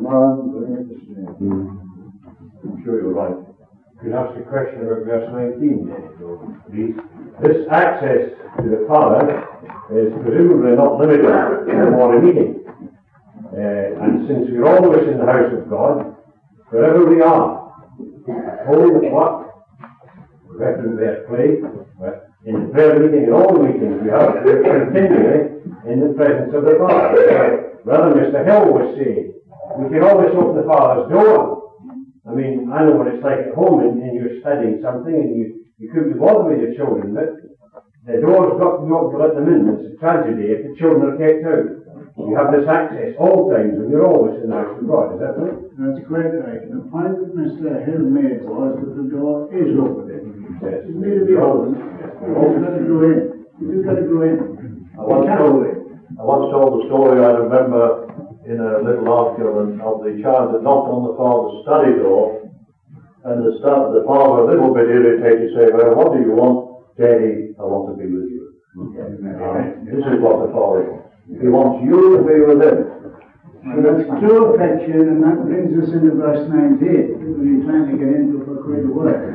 I'm sure you're right. Could I ask a question about verse 19 then, please? This access to the Father is presumably not limited to a morning meeting. And since we're always in the house of God, wherever we are, home, at work, whether we at play, in the prayer meeting, in all the meetings we have, we're continually in the presence of the Father. Brother Mr. Hill was saying, we can always open the Father's door. I mean, I know what it's like at home, and you're studying something, and you couldn't be bothered with your children, but the door's got to be open to let them in. It's a tragedy if the children are kept out. You have this access all times, and you're always in the house of God. Is that right? That's quite right. The point that Mr. Hill made was that the door is open. Yes. It needs to be open. You've got to go in. You've got to go in. I once told the story, I remember, in a little argument of the child that knocked on the father's study door, and the father, a little bit irritated, said, "Well, what do you want, Daddy? I want to be with you." This is what the father wants. He wants you to be with him. Well, that's true affection, and that brings us into verse 19. We're trying to get into for quite a while.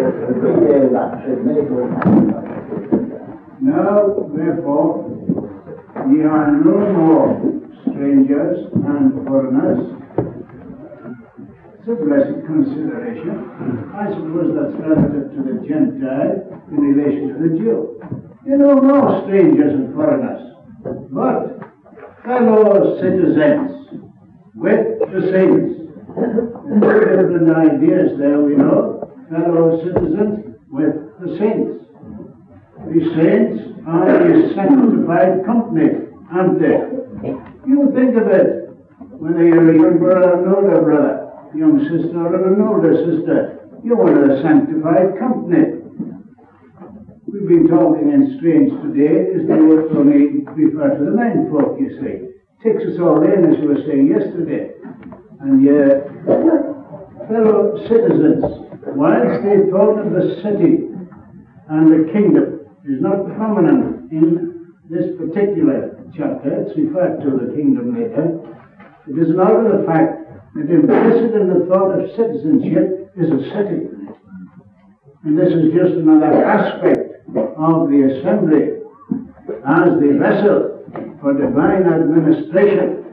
Now, therefore, ye are no more strangers and foreigners. It's a blessed consideration. I suppose that's relative to the Gentile in relation to the Jew. You're no more strangers and foreigners, but fellow citizens with the saints. Different ideas there, we know. Fellow citizens with the saints. The saints are a sanctified company, aren't they? You think of it. Whether you're a young brother or an older brother, young sister or an older sister, you're one of the sanctified company. We've been talking in strange today as they would only refer to the men folk, you see. Takes us all in, as you were saying yesterday. And fellow citizens, whilst they thought of the city and the kingdom is not prominent in this particular chapter, it's referred to the kingdom later, it is not of the fact that implicit in the thought of citizenship is a city. And this is just another aspect of the assembly as the vessel for divine administration.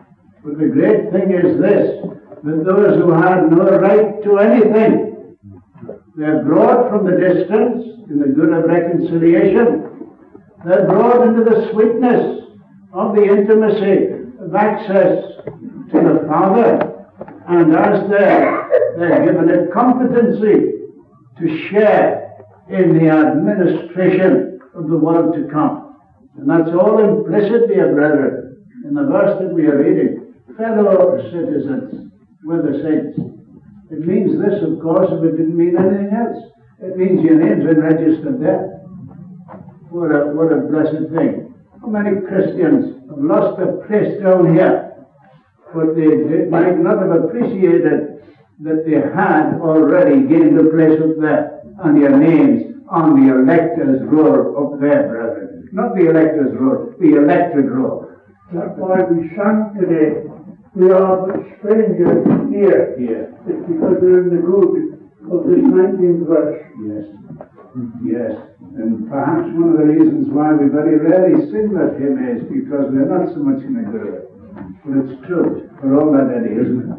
But the great thing is this, that those who had no right to anything, they're brought from the distance in the good of reconciliation. They're brought into the sweetness of the intimacy of access to the Father. And as they're given a competency to share in the administration of the world to come. And that's all implicit, dear brethren, in the verse that we are reading. Fellow citizens with the saints. It means this, of course, if it didn't mean anything else. It means your name's been registered there. What a blessed thing. How many Christians have lost their place down here, but they might not have appreciated that they had already gained a place up there, and your names on the elector's roll up there, brethren. Not the elector's roll, the elected roll. That's why we sang today. We are but strangers here. It's because we're in the good of this 19th verse. Yes. Yes. And perhaps one of the reasons why we very rarely sing that hymn is because we're not so much in the good of it. But it's true. For all that it is, isn't it?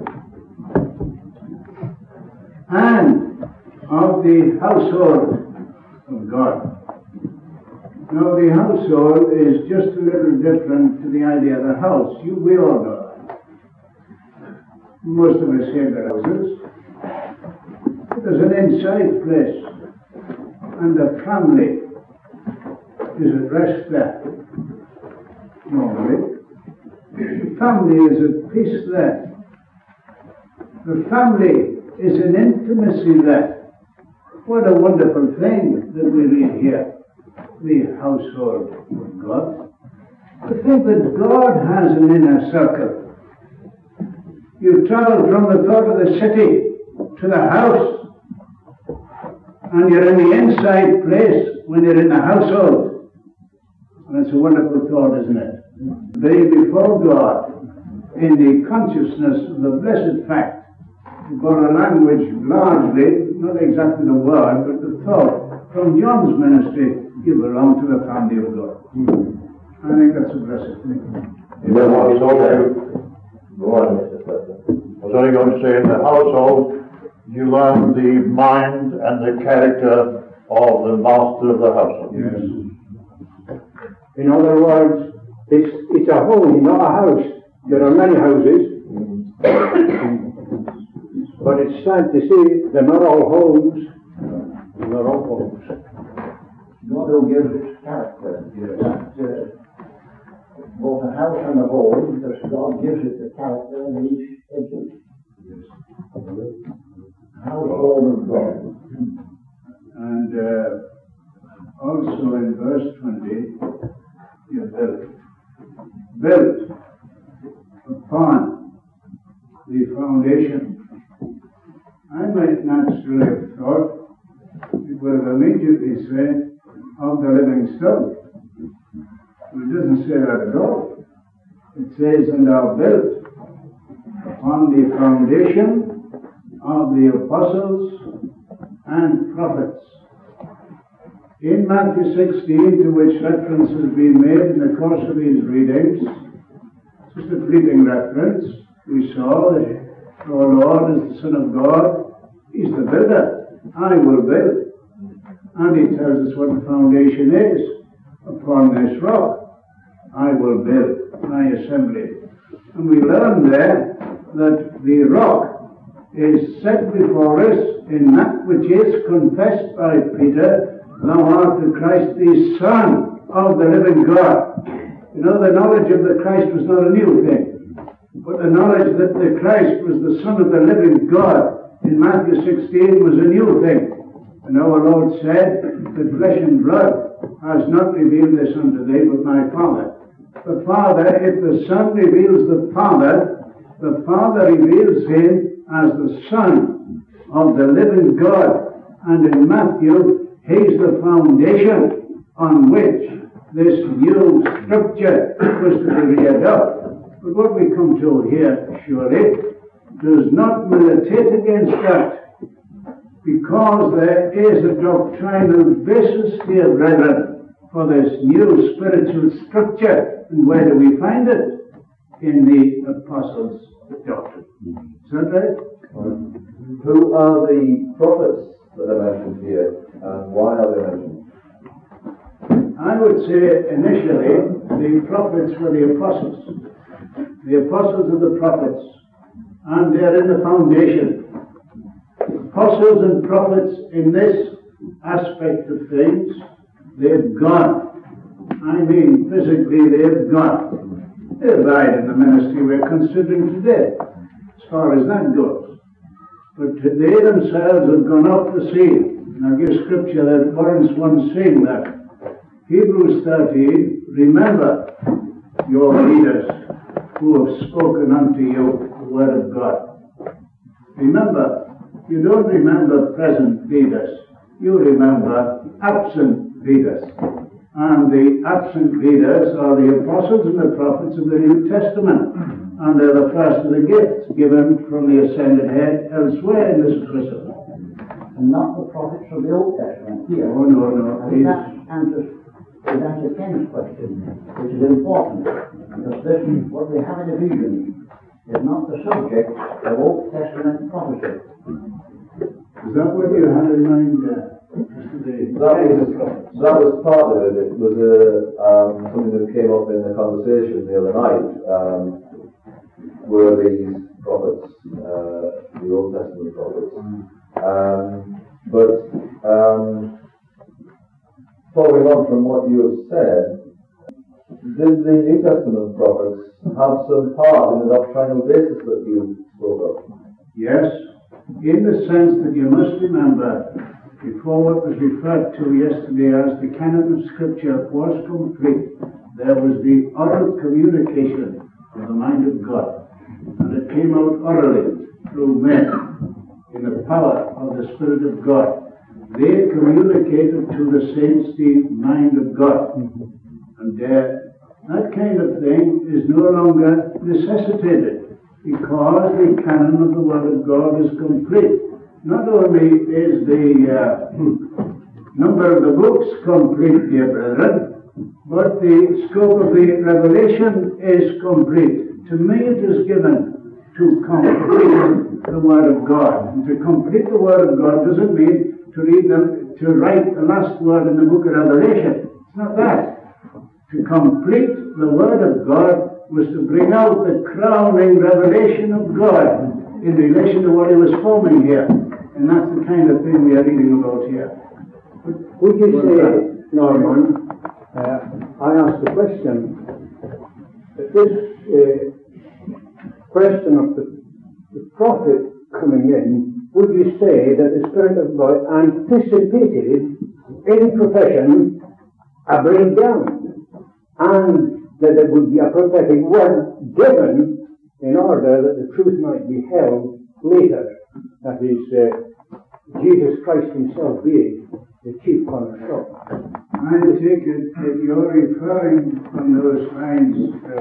And of the household of God. Now, the household is just a little different to the idea of the house. We all know that. Most of us have their houses. There's an inside place, and the family is at rest there. Normally, the family is at peace there. The family is in intimacy there. What a wonderful thing that we read here. The household of God. To think that God has an inner circle. You travel from the thought of the city to the house, and you're in the inside place when you're in the household. And it's a wonderful thought, isn't it? Be before God in the consciousness of the blessed fact. For a language largely, not exactly the word, but the thought from John's ministry, you belong to the family of God. I think that's a blessed thing. Go on, Mr. Professor. I was only going to say, in the household, you learn the mind and the character of the master of the household. Yes. In other words, it's a home, not a house. There are many houses, but it's sad to see they're not all homes. They're all homes. God who gives its character. Yes. That, both a house and a home, because God gives it the character in each instance. Yes. Household of God. And also in verse 20, you're built upon the foundation. I might naturally have thought it would have immediately said of the living stone. It doesn't say that at all. It says, and are built upon the foundation of the apostles and prophets. In Matthew 16, to which reference has been made in the course of these readings, just a fleeting reference, we saw that our Lord is the Son of God. He's the builder. I will build. And he tells us what the foundation is. Upon this rock I will build my assembly. And we learn there that the rock is set before us in that which is confessed by Peter, thou art the Christ, the Son of the living God. You know, the knowledge of the Christ was not a new thing, but the knowledge that the Christ was the Son of the living God in Matthew 16 was a new thing. And our Lord said that flesh and blood has not revealed this unto thee, but my Father. The Father, if the Son reveals the Father reveals him as the Son of the living God. And in Matthew, he's the foundation on which this new structure was to be reared up. But what we come to here, surely, does not militate against that, because there is a doctrinal basis here, brethren, for this new spiritual structure. And where do we find it? in the apostles' doctrine. Is that right? Who are the prophets that are mentioned here, and why are they mentioned? I would say initially the prophets were the apostles. The apostles are the prophets, and they're in the foundation. Apostles and prophets in this aspect of things, they've gone. I mean, physically they've gone. They've died in the ministry we're considering today, as far as that goes. But they themselves have gone out to sea. And I'll give scripture that warrants one saying that. Hebrews 13, remember your leaders who have spoken unto you the word of God. Remember, you don't remember present leaders, you remember absent leaders. And the absent leaders are the apostles and the prophets of the New Testament. And they're the first of the gifts given from the ascended head elsewhere in this epistle. And not the prophets of the Old Testament here. Oh, no. I think that answers Ken's question, which is important, because this, what we have in the vision, is not the subject of Old Testament prophecy. Is that what you had in mind there? That was part of it. It was something that came up in the conversation the other night. Were these prophets, the Old Testament prophets? Following on from what you have said, did the New Testament prophets have some part in the doctrinal basis that you spoke of? Yes, in the sense that you must remember, before what was referred to yesterday as the canon of Scripture was complete, there was the oral communication of the mind of God, and it came out orally through men in the power of the Spirit of God. They communicated to the saints the mind of God. And that kind of thing is no longer necessitated because the canon of the Word of God is complete. Not only is the number of the books complete, dear brethren, but the scope of the revelation is complete. To me it is given to complete the Word of God. And to complete the Word of God doesn't mean to write the last word in the book of Revelation. It's not that. To complete the Word of God was to bring out the crowning revelation of God in relation to what He was forming here. And that's the kind of thing we are reading about here. Would you say, Norman, I asked the question, that this question of the prophet coming in, would you say that the Spirit of God anticipated in profession a breakdown, and that there would be a prophetic word given in order that the truth might be held later? That is, Jesus Christ Himself being the chief cornerstone. I take it that you're referring on those lines,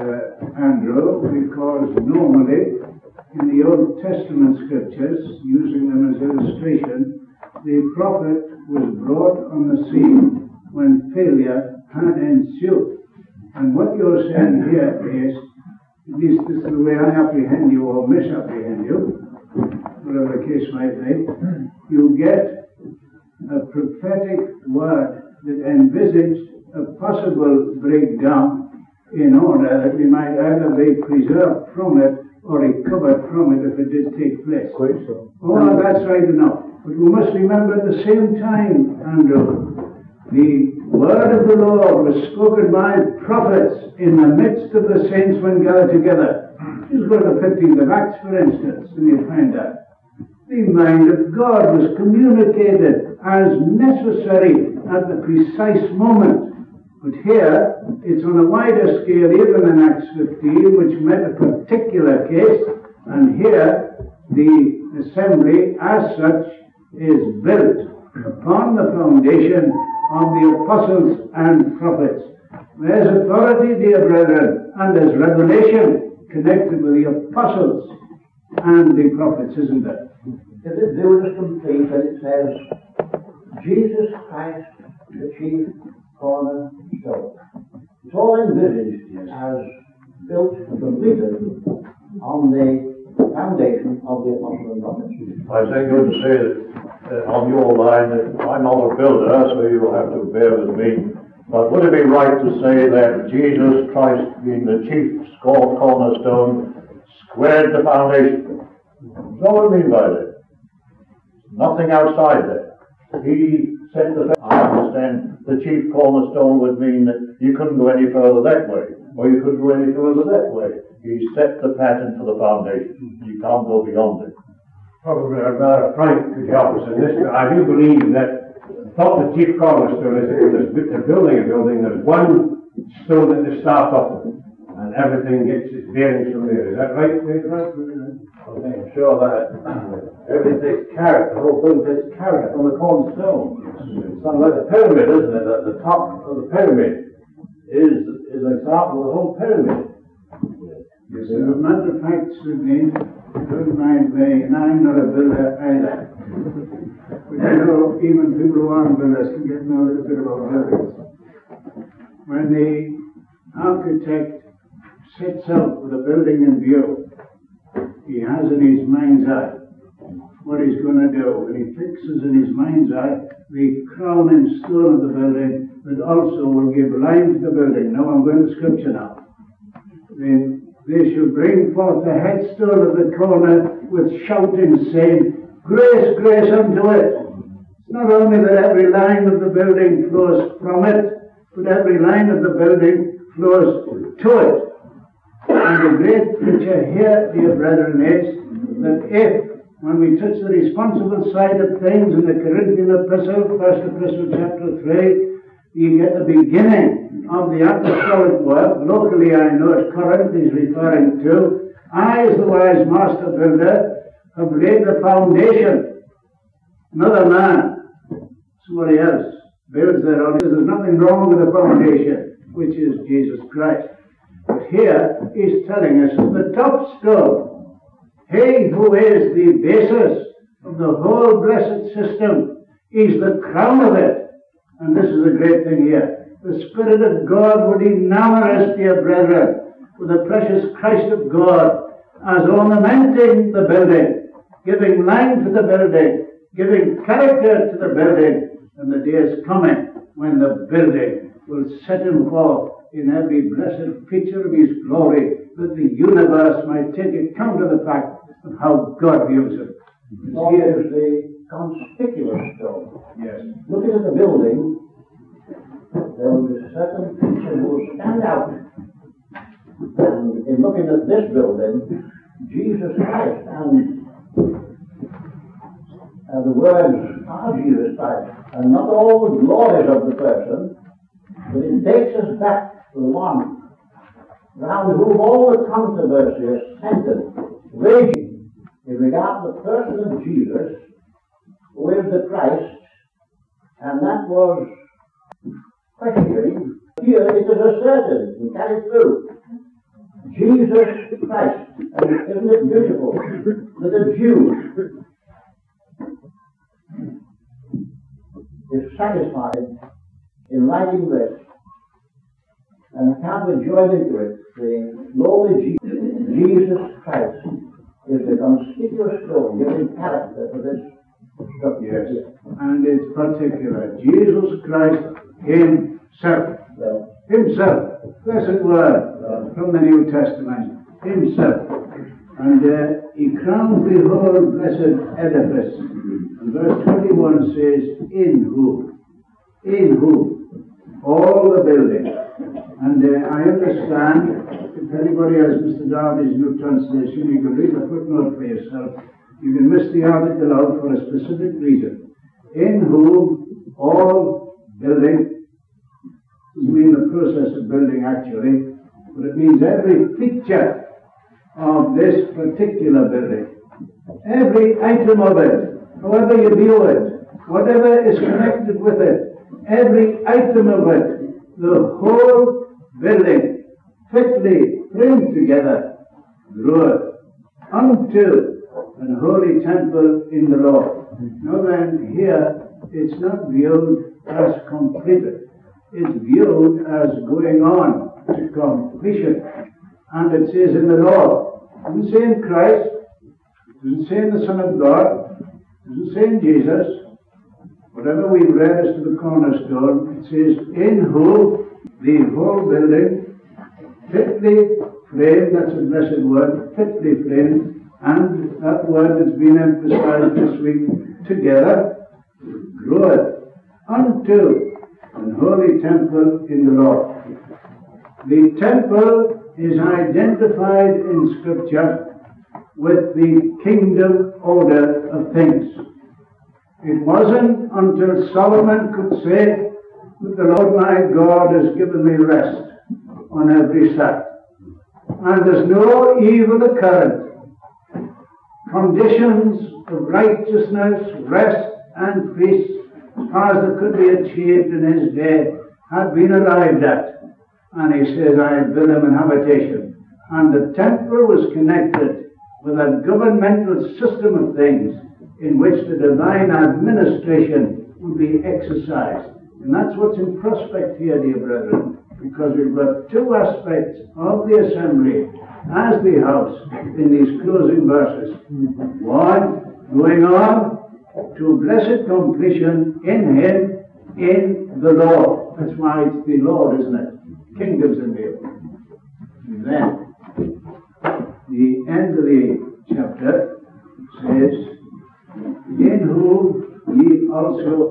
Andrew, because normally in the Old Testament scriptures, using them as illustration, the prophet was brought on the scene when failure had ensued. And what you're saying here is, at least this is the way I apprehend you or misapprehend you, whatever the case might be, you get a prophetic word that envisaged a possible breakdown in order that we might either be preserved from it or recovered from it if it did take place. Quite so. Oh, that's right enough. But we must remember at the same time, Andrew, the word of the Lord was spoken by prophets in the midst of the saints when gathered together. Just go to the 15th of Acts, for instance, and you'll find that. The mind of God was communicated as necessary at the precise moment. But here, it's on a wider scale, even in Acts 15, which met a particular case, and here, the assembly, as such, is built upon the foundation of the apostles and prophets. There's authority, dear brethren, and there's revelation connected with the apostles and the prophets, isn't there? If the view is complete, and it says, Jesus Christ, the chief cornerstone. It's all envisaged as built and completed on the foundation of the Apostle and Prophets. I was going to say that on your line that I'm not a builder, so you'll have to bear with me. But would it be right to say that Jesus Christ, being the chief cornerstone, squared the foundation? What do I mean by that? Nothing outside that. He set the. I understand the chief cornerstone would mean that you couldn't go any further that way, or you couldn't go any further that way. He set the pattern for the foundation. You can't go beyond it. Probably Brother Frank could help us in this. I do believe that the chief cornerstone is that they're building a building, there's one stone that they start off with, and everything gets its bearings from there. Is that right, Frank? I'm sure that everything takes character, the whole thing takes character from the cornerstone. It's something like a pyramid, isn't it? At the top of the pyramid is an example of the whole pyramid. Yes, as a matter of fact, Sydney, don't mind me, and I'm not a builder either. But you know, even people who aren't builders can get know a little bit about buildings. When the architect sets out with a building in view, he has in his mind's eye what he's going to do, and he fixes in his mind's eye the crown and stone of the building that also will give line to the building. Now I'm going to scripture now. Then they shall bring forth the headstone of the corner with shouting, saying, Grace, grace unto it. It's not only that every line of the building flows from it, but every line of the building flows to it. And the great picture here, dear brethren, is that if, when we touch the responsible side of things in the Corinthian epistle, 1 Epistle chapter 3, you get the beginning of the apostolic work. Locally, I know it's Corinth he's referring to. I, as the wise master builder, have laid the foundation. Another man, somebody else, builds their own. There's nothing wrong with the foundation, which is Jesus Christ. But here, he's telling us the top stone, he who is the basis of the whole blessed system, is the crown of it. And this is a great thing here. The Spirit of God would enamor us, dear brethren, with the precious Christ of God as ornamenting the building, giving line to the building, giving character to the building. And the day is coming when the building will set him forth in every blessed feature of his glory, that the universe might take account of the fact of how God views it. God is the conspicuous stone. Yes. Looking at the building, there will be certain features will stand out. And in looking at this building, Jesus Christ, and the words are Jesus Christ, and not all the glories of the person, but it takes us back to the one round whom all the controversy is centered, raging in regard to the person of Jesus, who is the Christ, and that was questioning. Here it is asserted and carried through. Jesus Christ. And isn't it beautiful that a Jew is satisfied in writing this, and I can't but join into it, the lowly Jesus Christ is the conspicuous stone giving character to this structure. Yes, and it's particular. Jesus Christ himself. Himself. Blessed word from the New Testament. Himself. And he crowns the whole blessed edifice. And verse 21 says, in whom? In whom? All the building. And I understand, if anybody has Mr. Darby's New Translation, you can read the footnote for yourself. You can miss the article out for a specific reason. In whom all building, doesn't mean the process of building actually, but it means every feature of this particular building. Every item of it, however you view it, whatever is connected with it, every item of it, the whole building, fitly framed together, groweth unto an holy temple in the Lord. Now then, here, it's not viewed as completed. It's viewed as going on to completion. And it says in the Lord. It doesn't say in Christ. It doesn't say in the Son of God. It doesn't say in Jesus. Whatever we've read as to the cornerstone, it says, in whom the whole building, fitly framed, that's a blessed word, fitly framed, and that word has been emphasized this week, together, groweth unto an holy temple in the Lord. The temple is identified in Scripture with the kingdom order of things. It wasn't until Solomon could say that the Lord my God has given me rest on every side, and there's no evil occurrent. Conditions of righteousness, rest, and peace, as far as that could be achieved in his day, had been arrived at. And he says, I build him an habitation. And the temple was connected with a governmental system of things in which the divine administration would be exercised. And that's what's in prospect here, dear brethren, because we've got two aspects of the assembly as the house in these closing verses. One, going on to blessed completion in him, in the Lord. That's why it's the Lord, isn't it? Kingdoms in view. And then, the end of the chapter says, in whom ye also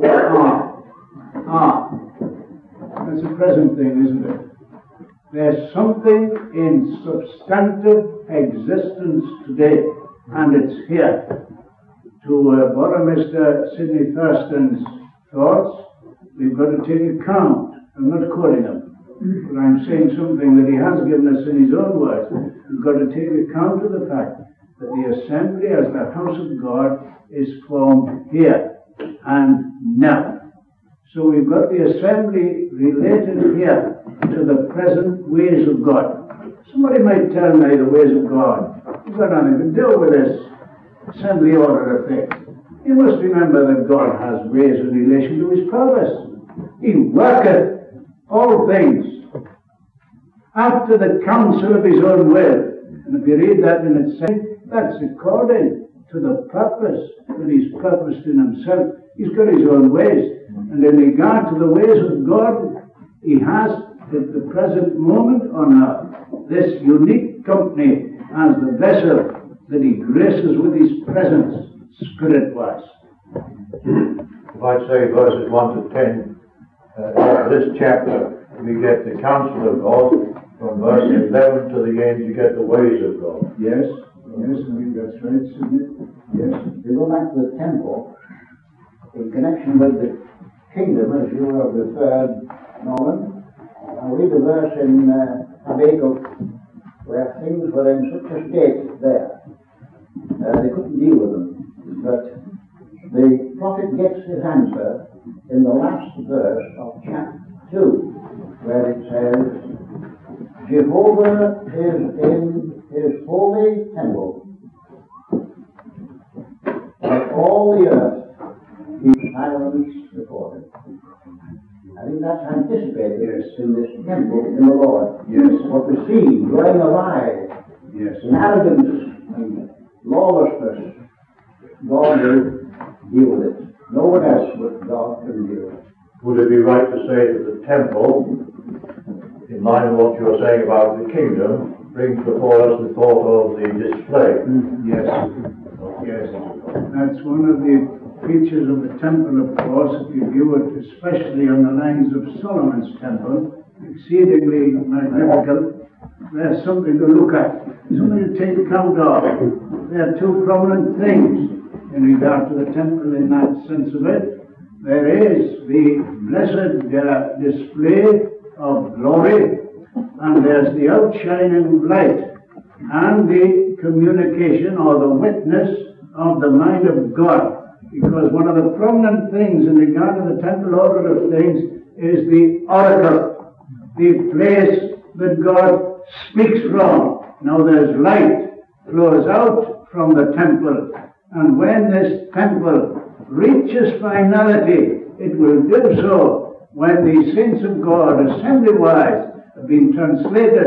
are. That's a present thing, isn't it? There's something in substantive existence today, and it's here. To borrow Mr. Sidney Thurston's thoughts, we've got to take account. I'm not quoting him, but I'm saying something that he has given us in his own words. We've got to take account of the fact that the assembly as the house of God is formed here and now. So we've got the assembly related here to the present ways of God. Somebody might tell me the ways of God, you've got nothing to do with this assembly order of things. You must remember that God has ways in relation to his purpose. He worketh all things after the counsel of his own will. And if you read that in itself, that's according to the purpose that he's purposed in himself. He's got his own ways. And in regard to the ways of God, he has at the present moment on earth this unique company as the vessel that he graces with his presence spirit-wise. If I say verses 1 to 10, this chapter, we get the counsel of God. From verse 11 to the end, you get the ways of God. Yes, yes, I think that's right, Sidney. Yes. If you go back to the temple, in connection with the kingdom, as you have referred, Norman, I'll read a verse in Habakkuk where things were in such a state there. They couldn't deal with them. But the prophet gets his answer in the last verse of chapter 2, where it says, Jehovah is in his holy temple. Let all the earth keep silence before him. I think that's anticipated in this temple in the Lord. Yes. What we see going awry Yes. in arrogance and lawlessness, God will deal with it. No one else but God can deal with it. Would it be right to say that the temple, in line with what you're saying about the kingdom, brings before us the thought of the display? Yes. Yes. That's one of the features of the temple, of course, if you view it especially on the lines of Solomon's temple, exceedingly magnificent. There's something to look at, something to take account of. There are two prominent things in regard to the temple in that sense of it. There is the blessed display of glory, and there's the outshining light, and the communication or the witness of the mind of God. Because one of the prominent things in regard to the temple order of things is the oracle, the place that God speaks from. Now there's light flows out from the temple, and when this temple reaches finality, it will do so when the saints of God, assembly-wise, have been translated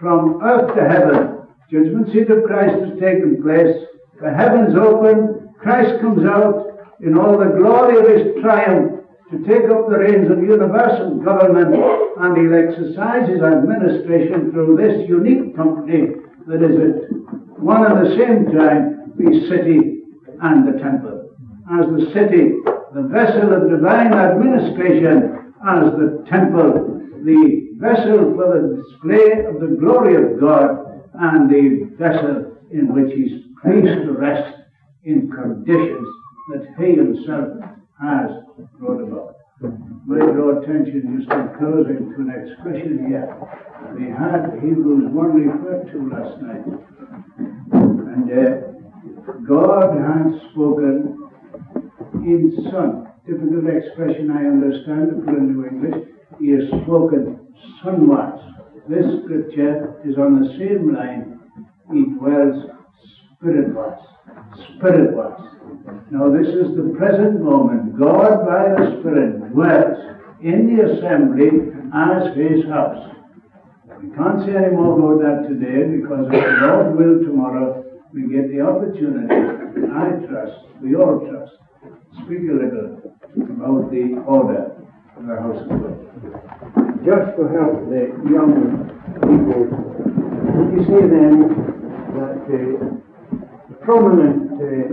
from earth to heaven. Judgment seat of Christ has taken place. The heavens open. Christ comes out in all the glory of his triumph to take up the reins of universal government, and he'll exercise his administration through this unique company that is at one and the same time the city and the temple. As the city, the vessel of divine administration; as the temple, the vessel for the display of the glory of God, and the vessel in which he's pleased to rest in conditions that he himself has brought about. I draw attention just in closing to an expression here. We had Hebrews 1 referred to last night. And God has spoken in Son. Difficult expression, I understand, to put into English. He has spoken sonwards. This scripture is on the same line. He dwells spiritwards. Spiritwards. Now this is the present moment. God by the Spirit dwells in the assembly as his house. We can't say any more about that today, because if the Lord will tomorrow we get the opportunity, I trust, we all trust, speak a little about the order of the house of God. Just to help the young people, would you say then that the prominent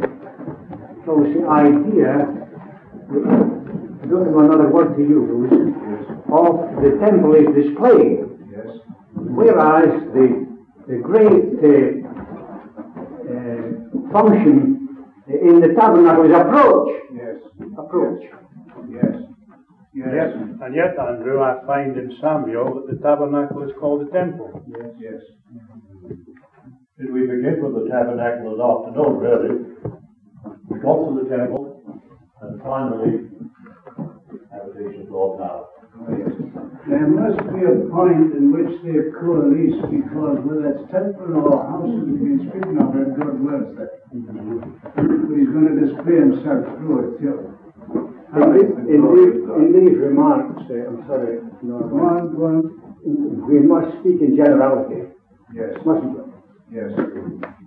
idea, I don't have another word to use, of the temple is display, whereas the great function in the tabernacle is approach. Approach. Yes. And yet, Andrew, I find in Samuel that the tabernacle is called the temple. Yes. Did we begin with the tabernacle this afternoon, really? We got to the temple, and finally, habitation of Lord now. There must be a point in which they coalesce, because whether it's temple or house we've been speaking of, and God wills that. But he's going to display himself through it too. In these remarks, I'm sorry, Go on. we must speak in generality. Yes. Mustn't we? Yes.